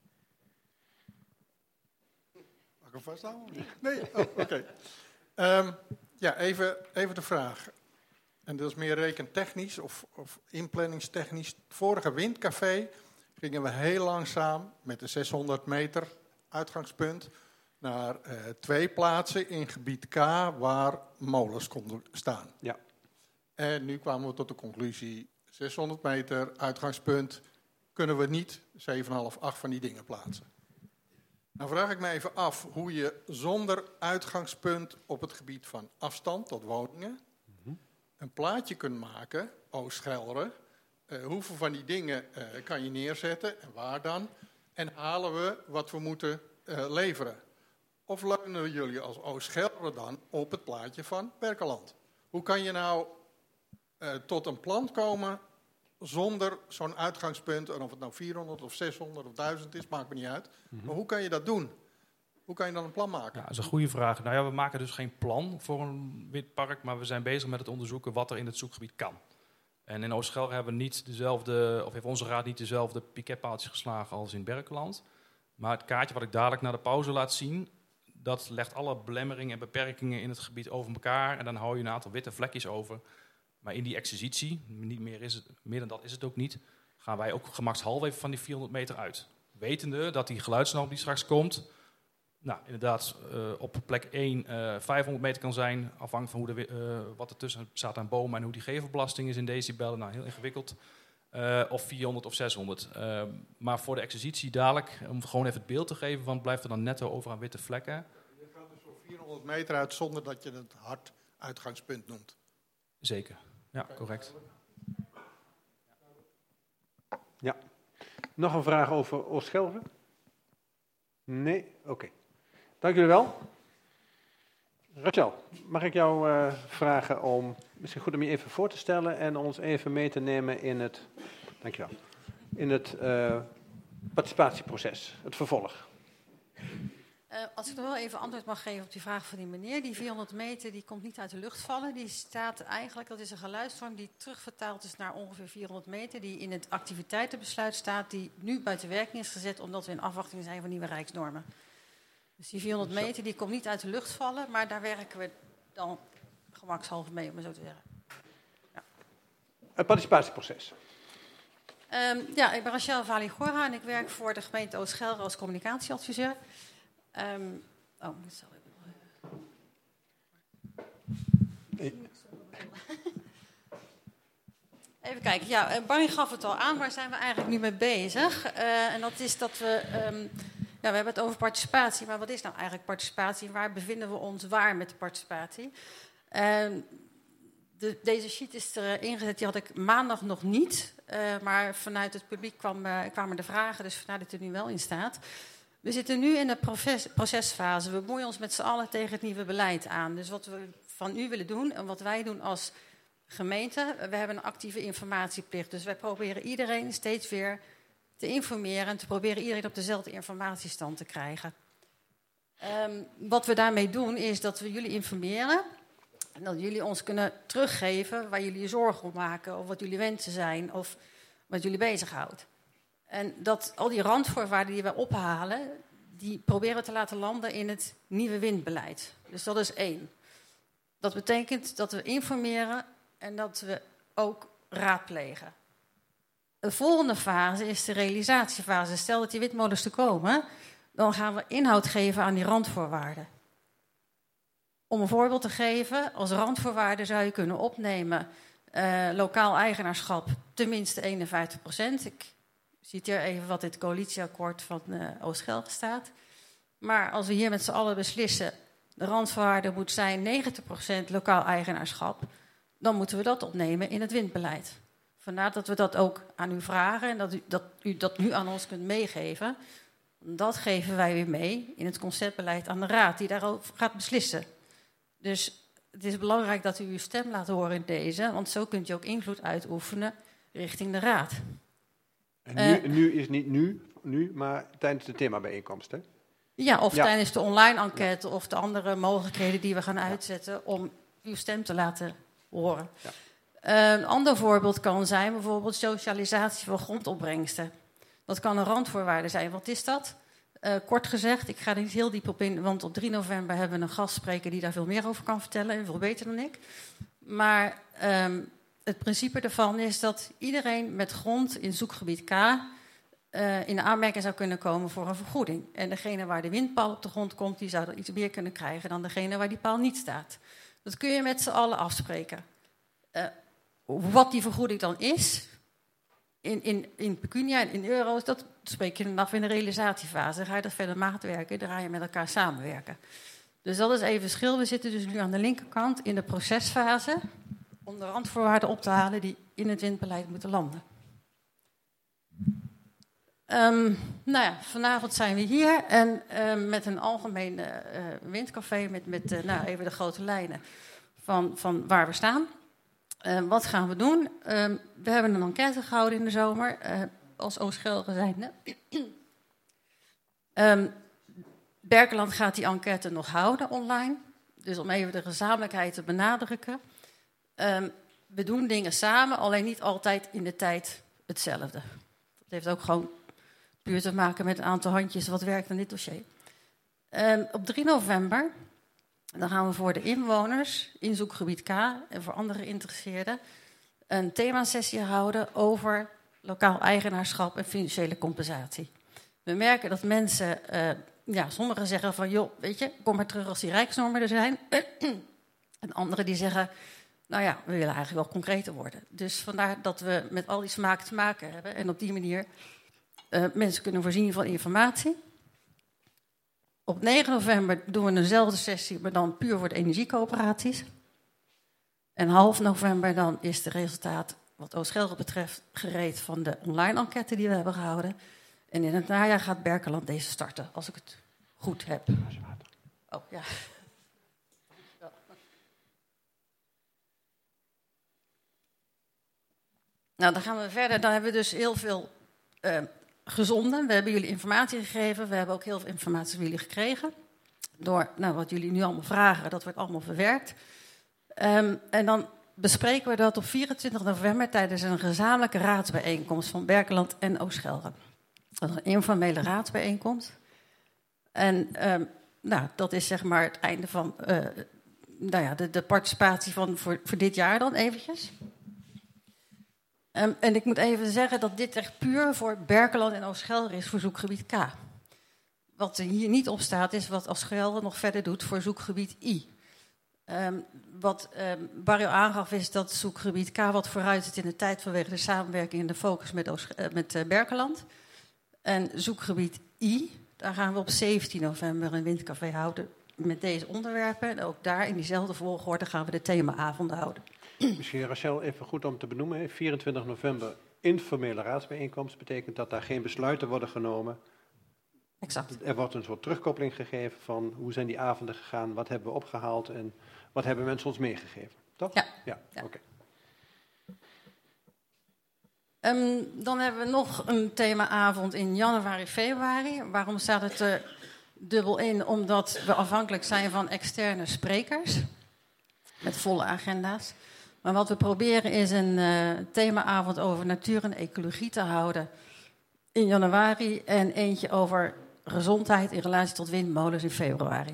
Mag ik hem vasthouden? Nee? Oh, oké. Okay. Um, ja, even, even de vraag. En dat is meer rekentechnisch of, of inplanningstechnisch. Het vorige windcafé gingen we heel langzaam met de zeshonderd meter uitgangspunt naar uh, twee plaatsen in gebied K waar molens konden staan. Ja. En nu kwamen we tot de conclusie, zeshonderd meter uitgangspunt kunnen we niet zeven komma vijf, acht van die dingen plaatsen. Nou vraag ik me even af hoe je zonder uitgangspunt op het gebied van afstand tot woningen een plaatje kunt maken, Oost-Gelre. Uh, hoeveel van die dingen uh, kan je neerzetten en waar dan? En halen we wat we moeten uh, leveren? Of leunen jullie als Oost-Gelre dan op het plaatje van Berkeland? Hoe kan je nou uh, tot een plan komen zonder zo'n uitgangspunt, en of het nou vierhonderd of zeshonderd of duizend is, maakt me niet uit. Mm-hmm. Maar hoe kan je dat doen? Hoe kan je dan een plan maken? Ja, dat is een goede vraag. Nou ja, we maken dus geen plan voor een windpark, maar we zijn bezig met het onderzoeken wat er in het zoekgebied kan. En in Oost-Gelre hebben we niet dezelfde, of heeft onze raad niet dezelfde piketpaaltjes geslagen als in Berkeland. Maar het kaartje wat ik dadelijk na de pauze laat zien, dat legt alle belemmeringen en beperkingen in het gebied over elkaar. En dan hou je een aantal witte vlekjes over. Maar in die exercitie, niet meer, is het, meer dan dat is het ook niet, gaan wij ook gemakshalve van die vierhonderd meter uit. Wetende dat die geluidsnorm die straks komt, nou inderdaad uh, op plek één uh, vijfhonderd meter kan zijn, afhankelijk van hoe de, uh, wat er tussen staat aan bomen en hoe die gevelbelasting is in decibellen, nou heel ingewikkeld. Uh, of vierhonderd of zeshonderd. Uh, maar voor de exercitie dadelijk, om gewoon even het beeld te geven, van blijft er dan netto over aan witte vlekken. Je gaat dus voor vierhonderd meter uit zonder dat je het hard uitgangspunt noemt. Zeker, ja, correct. Ja. Nog een vraag over Oost-Gelre? Nee? Oké. Okay. Dank jullie wel. Rachel, mag ik jou uh, vragen om, misschien goed om je even voor te stellen en ons even mee te nemen in het, dankjewel, in het uh, participatieproces, het vervolg. Uh, als ik nog wel even antwoord mag geven op die vraag van die meneer. Die vierhonderd meter die komt niet uit de lucht vallen. Die staat eigenlijk, dat is een geluidsvorm die terugvertaald is naar ongeveer vierhonderd meter. Die in het activiteitenbesluit staat, die nu buiten werking is gezet omdat we in afwachting zijn van nieuwe rijksnormen. Dus die vierhonderd meter die komt niet uit de lucht vallen, maar daar werken we dan gemakshalve mee, om het zo te zeggen. Ja. Het participatieproces. Um, ja, ik ben Rachel Vali-Gorha en ik werk voor de gemeente Oost-Gelre als communicatieadviseur. Um, oh, dat zal even... Even kijken, ja, Barry gaf het al aan, waar zijn we eigenlijk nu mee bezig? Uh, en dat is dat we... Um, ja, we hebben het over participatie, maar wat is nou eigenlijk participatie? En waar bevinden we ons waar met de participatie? Um, de, deze sheet is er ingezet, die had ik maandag nog niet. Uh, maar vanuit het publiek kwam, uh, kwamen de vragen, dus vandaar dat het er nu wel in staat. We zitten nu in de proces, procesfase. We bemoeien ons met z'n allen tegen het nieuwe beleid aan. Dus wat we van u willen doen en wat wij doen als gemeente, we hebben een actieve informatieplicht. Dus wij proberen iedereen steeds weer te informeren en te proberen iedereen op dezelfde informatiestand te krijgen. Um, wat we daarmee doen is dat we jullie informeren en dat jullie ons kunnen teruggeven waar jullie je zorgen om maken of wat jullie wensen zijn of wat jullie bezighoudt. En dat al die randvoorwaarden die wij ophalen, die proberen we te laten landen in het nieuwe windbeleid. Dus dat is één. Dat betekent dat we informeren en dat we ook raadplegen. De volgende fase is de realisatiefase. Stel dat die windmolens te komen, dan gaan we inhoud geven aan die randvoorwaarden. Om een voorbeeld te geven, als randvoorwaarde zou je kunnen opnemen uh, lokaal eigenaarschap tenminste eenenvijftig procent. Ik citeer even wat in het coalitieakkoord van uh, Oost-Gelre staat. Maar als we hier met z'n allen beslissen, de randvoorwaarde moet zijn negentig procent lokaal eigenaarschap, dan moeten we dat opnemen in het windbeleid. Vandaar dat we dat ook aan u vragen en dat u dat, u dat nu aan ons kunt meegeven. Dat geven wij weer mee in het conceptbeleid aan de Raad, die daarover gaat beslissen. Dus het is belangrijk dat u uw stem laat horen in deze, want zo kunt u ook invloed uitoefenen richting de Raad. En nu, uh, nu is niet nu, nu, maar tijdens de themabijeenkomst, hè? Ja, of ja. tijdens de online enquête of de andere mogelijkheden die we gaan uitzetten om uw stem te laten horen. Ja. Uh, een ander voorbeeld kan zijn bijvoorbeeld socialisatie van grondopbrengsten. Dat kan een randvoorwaarde zijn. Wat is dat? Uh, kort gezegd, ik ga er niet heel diep op in, want op drie november hebben we een gastspreker die daar veel meer over kan vertellen en veel beter dan ik. Maar um, het principe daarvan is dat iedereen met grond in zoekgebied K uh, in aanmerking zou kunnen komen voor een vergoeding. En degene waar de windpaal op de grond komt, die zou er iets meer kunnen krijgen dan degene waar die paal niet staat. Dat kun je met z'n allen afspreken. Uh, wat die vergoeding dan is, in, in, in pecunia en in euro's, dat spreek je dan af in de realisatiefase. Dan ga je dat verder maatwerken, dan ga je met elkaar samenwerken. Dus dat is even het verschil. We zitten dus nu aan de linkerkant in de procesfase om de randvoorwaarden op te halen die in het windbeleid moeten landen. Um, nou ja, vanavond zijn we hier en uh, met een algemeen uh, windcafé met, met uh, nou, even de grote lijnen van, van waar we staan. Uh, wat gaan we doen? Uh, we hebben een enquête gehouden in de zomer, uh, als Oost-Gelre zijnde. um, Berkeland gaat die enquête nog houden online. Dus om even de gezamenlijkheid te benadrukken. Um, we doen dingen samen, alleen niet altijd in de tijd hetzelfde. Dat heeft ook gewoon puur te maken met een aantal handjes wat werkt aan dit dossier. Um, op drie november... Dan gaan we voor de inwoners in zoekgebied K en voor andere geïnteresseerden een themasessie houden over lokaal eigenaarschap en financiële compensatie. We merken dat mensen, uh, ja, sommigen zeggen van joh, weet je, kom maar terug als die rijksnormen er zijn. En anderen die zeggen, nou ja, we willen eigenlijk wel concreter worden. Dus vandaar dat we met al die smaken te maken hebben en op die manier uh, mensen kunnen voorzien van informatie. Op negen november doen we eenzelfde sessie, maar dan puur voor de energiecoöperaties. En half november dan is het resultaat, wat Oost-Gelre betreft, gereed van de online enquête die we hebben gehouden. En in het najaar gaat Berkeland deze starten, als ik het goed heb. Oh, ja. Ja. Nou, dan gaan we verder. Dan hebben we dus heel veel Uh, gezonden. We hebben jullie informatie gegeven. We hebben ook heel veel informatie van jullie gekregen. Door nou, wat jullie nu allemaal vragen, dat wordt allemaal verwerkt. Um, en dan bespreken we dat op vierentwintig november tijdens een gezamenlijke raadsbijeenkomst van Berkeland en Oost-Gelre. Dat is een informele raadsbijeenkomst. En um, nou, dat is zeg maar het einde van uh, nou ja, de, de participatie van voor, voor dit jaar dan eventjes. Um, en ik moet even zeggen dat dit echt puur voor Berkeland en Oost-Gelre is voor zoekgebied K. Wat er hier niet op staat is wat Oost-Gelre nog verder doet voor zoekgebied I. Um, wat um, Barrio aangaf is dat zoekgebied K wat vooruit zit in de tijd vanwege de samenwerking en de focus met, Oost, uh, met uh, Berkeland. En zoekgebied I, daar gaan we op zeventien november een windcafé houden met deze onderwerpen. En ook daar in diezelfde volgorde gaan we de themaavonden houden. Misschien, Rachel, even goed om te benoemen. vierentwintig november informele raadsbijeenkomst betekent dat daar geen besluiten worden genomen. Exact. Er wordt een soort terugkoppeling gegeven van hoe zijn die avonden gegaan, wat hebben we opgehaald en wat hebben mensen ons meegegeven. Toch? Ja. Ja, ja. Oké. Okay. Um, dan hebben we nog een themaavond in januari, februari. Waarom staat het er dubbel in? Omdat we afhankelijk zijn van externe sprekers met volle agenda's. Maar wat we proberen is een uh, themaavond over natuur en ecologie te houden in januari en eentje over gezondheid in relatie tot windmolens in februari.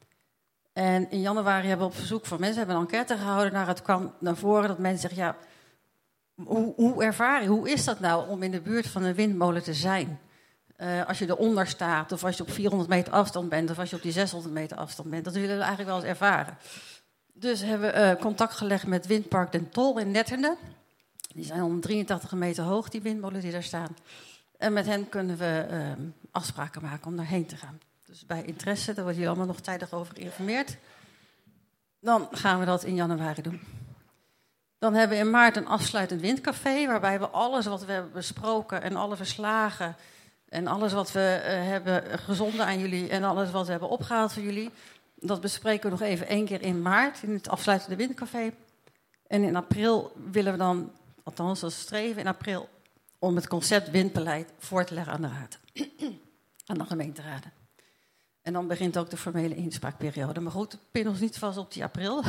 En in januari hebben we op verzoek van mensen hebben een enquête gehouden. Naar het kwam naar voren dat mensen zeggen, ja, hoe, hoe ervaar je, hoe is dat nou om in de buurt van een windmolen te zijn? Uh, als je eronder staat, of als je op vierhonderd meter afstand bent, of als je op die zeshonderd meter afstand bent. Dat willen we eigenlijk wel eens ervaren. Dus hebben we uh, contact gelegd met Windpark Den Tol in Netterne. Die zijn honderddrieëntachtig meter hoog, die windmolens die daar staan. En met hen kunnen we uh, afspraken maken om daarheen te gaan. Dus bij interesse, daar worden jullie allemaal nog tijdig over geïnformeerd. Dan gaan we dat in januari doen. Dan hebben we in maart een afsluitend windcafé, waarbij we alles wat we hebben besproken en alle verslagen en alles wat we uh, hebben gezonden aan jullie en alles wat we hebben opgehaald voor jullie, dat bespreken we nog even één keer in maart in het afsluitende windcafé. En in april willen we dan, althans dat streven in april, om het concept windbeleid voor te leggen aan de raad, aan de gemeenteraden. En dan begint ook de formele inspraakperiode. Maar goed, pin ons niet vast op die april.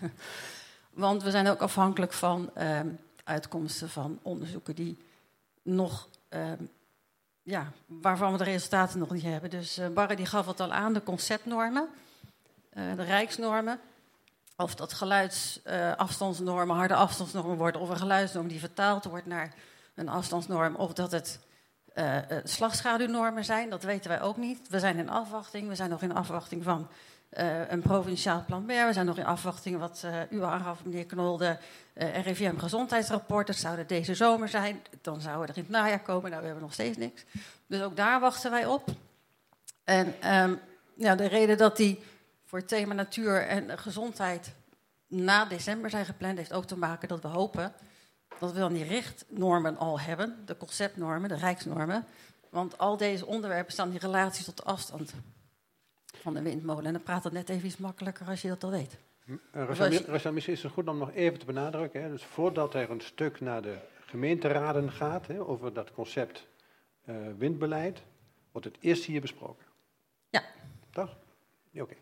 Want we zijn ook afhankelijk van uh, uitkomsten van onderzoeken die nog, uh, ja, waarvan we de resultaten nog niet hebben. Dus uh, Barre die gaf het al aan, de conceptnormen, uh, de rijksnormen. Of dat geluidsafstandsnormen, uh, harde afstandsnormen worden, of een geluidsnorm die vertaald wordt naar een afstandsnorm, of dat het uh, uh, slagschaduwnormen zijn, dat weten wij ook niet. We zijn in afwachting, we zijn nog in afwachting van uh, een provinciaal plan B. We zijn nog in afwachting wat uh, u aangaf, meneer Knol, de uh, R I V M gezondheidsrapport. Dat zou deze zomer zijn, dan zouden we er in het najaar komen. Nou, we hebben nog steeds niks. Dus ook daar wachten wij op. En um, ja, de reden dat die voor het thema natuur en gezondheid na december zijn gepland, heeft ook te maken dat we hopen dat we dan die richtnormen al hebben, de conceptnormen, de rijksnormen. Want al deze onderwerpen staan in relatie tot de afstand van de windmolen. En dan praat het net even iets makkelijker als je dat al weet. Uh, Rachel, misschien is het goed om nog even te benadrukken. Hè. Dus voordat er een stuk naar de gemeenteraden gaat, hè, over dat concept uh, windbeleid, wordt het eerst hier besproken. Ja. Toch? Ja, oké. Okay.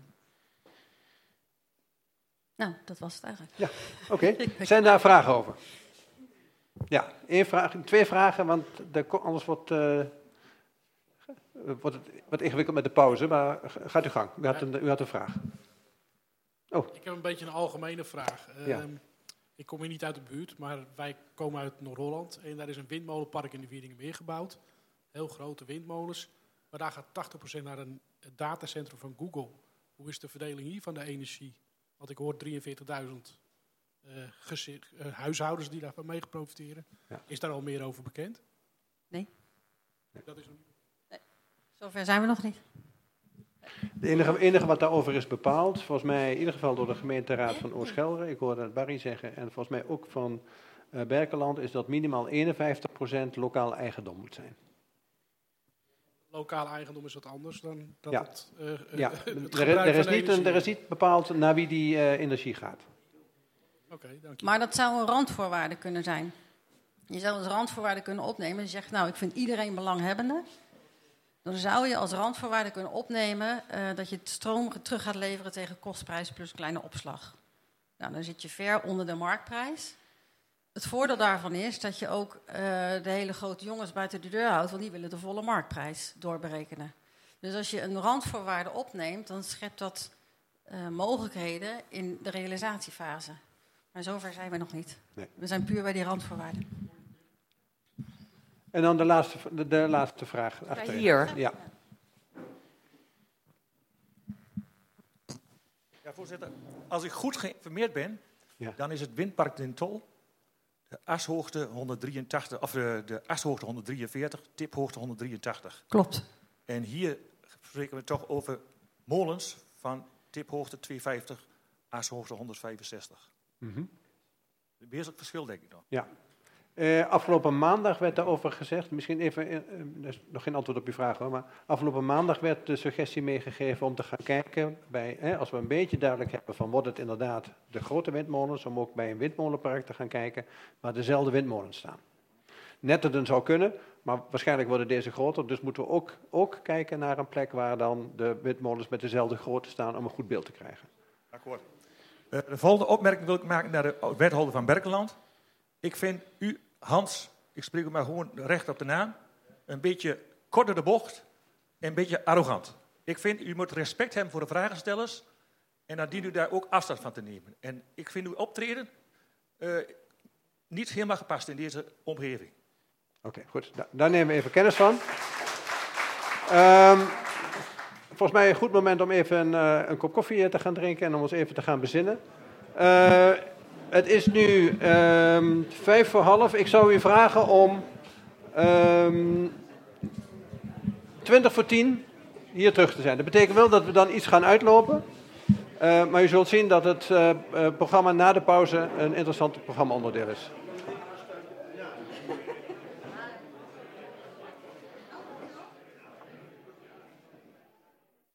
Nou, dat was het eigenlijk. Ja, oké. Okay. Zijn daar vragen over? Ja, één vraag, twee vragen, want de, anders wordt, uh, wordt het wat ingewikkeld met de pauze. Maar gaat uw gang. U had een, u had een vraag. Oh. Ik heb een beetje een algemene vraag. Ja. Um, ik kom hier niet uit de buurt, maar wij komen uit Noord-Holland. En daar is een windmolenpark in de Wieringermeer gebouwd. Heel grote windmolens. Maar daar gaat tachtig procent naar een datacentrum van Google. Hoe is de verdeling hier van de energie? Want ik hoor drieënveertigduizend uh, uh, huishoudens die daarvan mee profiteren. Ja. Is daar al meer over bekend? Nee. nee. Dat is nog niet. Nee. Zover zijn we nog niet. Het enige, enige wat daarover is bepaald, volgens mij in ieder geval door de gemeenteraad van Oost-Gelre, ik hoorde het Barry zeggen, en volgens mij ook van uh, Berkeland, is dat minimaal eenenvijftig procent lokaal eigendom moet zijn. Lokaal eigendom is wat anders dan dat ja. het, uh, uh, ja. het er, er, is niet een, er is niet bepaald naar wie die uh, energie gaat. Okay, dank je. Maar dat zou een randvoorwaarde kunnen zijn. Je zou als randvoorwaarde kunnen opnemen. Je zegt, nou, ik vind iedereen belanghebbende. Dan zou je als randvoorwaarde kunnen opnemen uh, dat je het stroom terug gaat leveren tegen kostprijs plus kleine opslag. Nou, dan zit je ver onder de marktprijs. Het voordeel daarvan is dat je ook uh, de hele grote jongens buiten de deur houdt, want die willen de volle marktprijs doorberekenen. Dus als je een randvoorwaarde opneemt, dan schept dat uh, mogelijkheden in de realisatiefase. Maar zover zijn we nog niet. Nee. We zijn puur bij die randvoorwaarden. En dan de laatste, de, de laatste vraag. Bij hier. Ja. Ja, voorzitter. Als ik goed geïnformeerd ben, ja. dan is het windpark Den Tol de ashoogte honderddrieëntachtig, of de, de ashoogte honderddrieënveertig, tiphoogte honderddrieëntachtig. Klopt. En hier spreken we toch over molens van tiphoogte tweehonderdvijftig, ashoogte honderdvijfenzestig. Mm-hmm. Een wezenlijk verschil, denk ik nog. Ja. Uh, afgelopen maandag werd daarover gezegd, misschien even, uh, uh, nog geen antwoord op uw vraag hoor, maar afgelopen maandag werd de suggestie meegegeven om te gaan kijken, bij, eh, als we een beetje duidelijk hebben van wordt het inderdaad de grote windmolens, om ook bij een windmolenpark te gaan kijken waar dezelfde windmolens staan. Netterden zou kunnen, maar waarschijnlijk worden deze groter, dus moeten we ook, ook kijken naar een plek waar dan de windmolens met dezelfde grootte staan om een goed beeld te krijgen. Akkoord. Uh, de volgende opmerking wil ik maken naar de wethouder van Berkeland. Ik vind u, Hans, ik spreek u maar gewoon recht op de naam, een beetje kort door de bocht een beetje arrogant. Ik vind, u moet respect hebben voor de vragenstellers en dan dient u daar ook afstand van te nemen. En ik vind uw optreden uh, niet helemaal gepast in deze omgeving. Oké, okay, goed. Da- daar nemen we even kennis van. Um, volgens mij een goed moment om even een, uh, een kop koffie te gaan drinken en om ons even te gaan bezinnen. Uh, het is nu um, vijf voor half. Ik zou u vragen om um, twintig voor tien hier terug te zijn. Dat betekent wel dat we dan iets gaan uitlopen. Uh, maar u zult zien dat het uh, uh, programma na de pauze een interessant programma onderdeel is.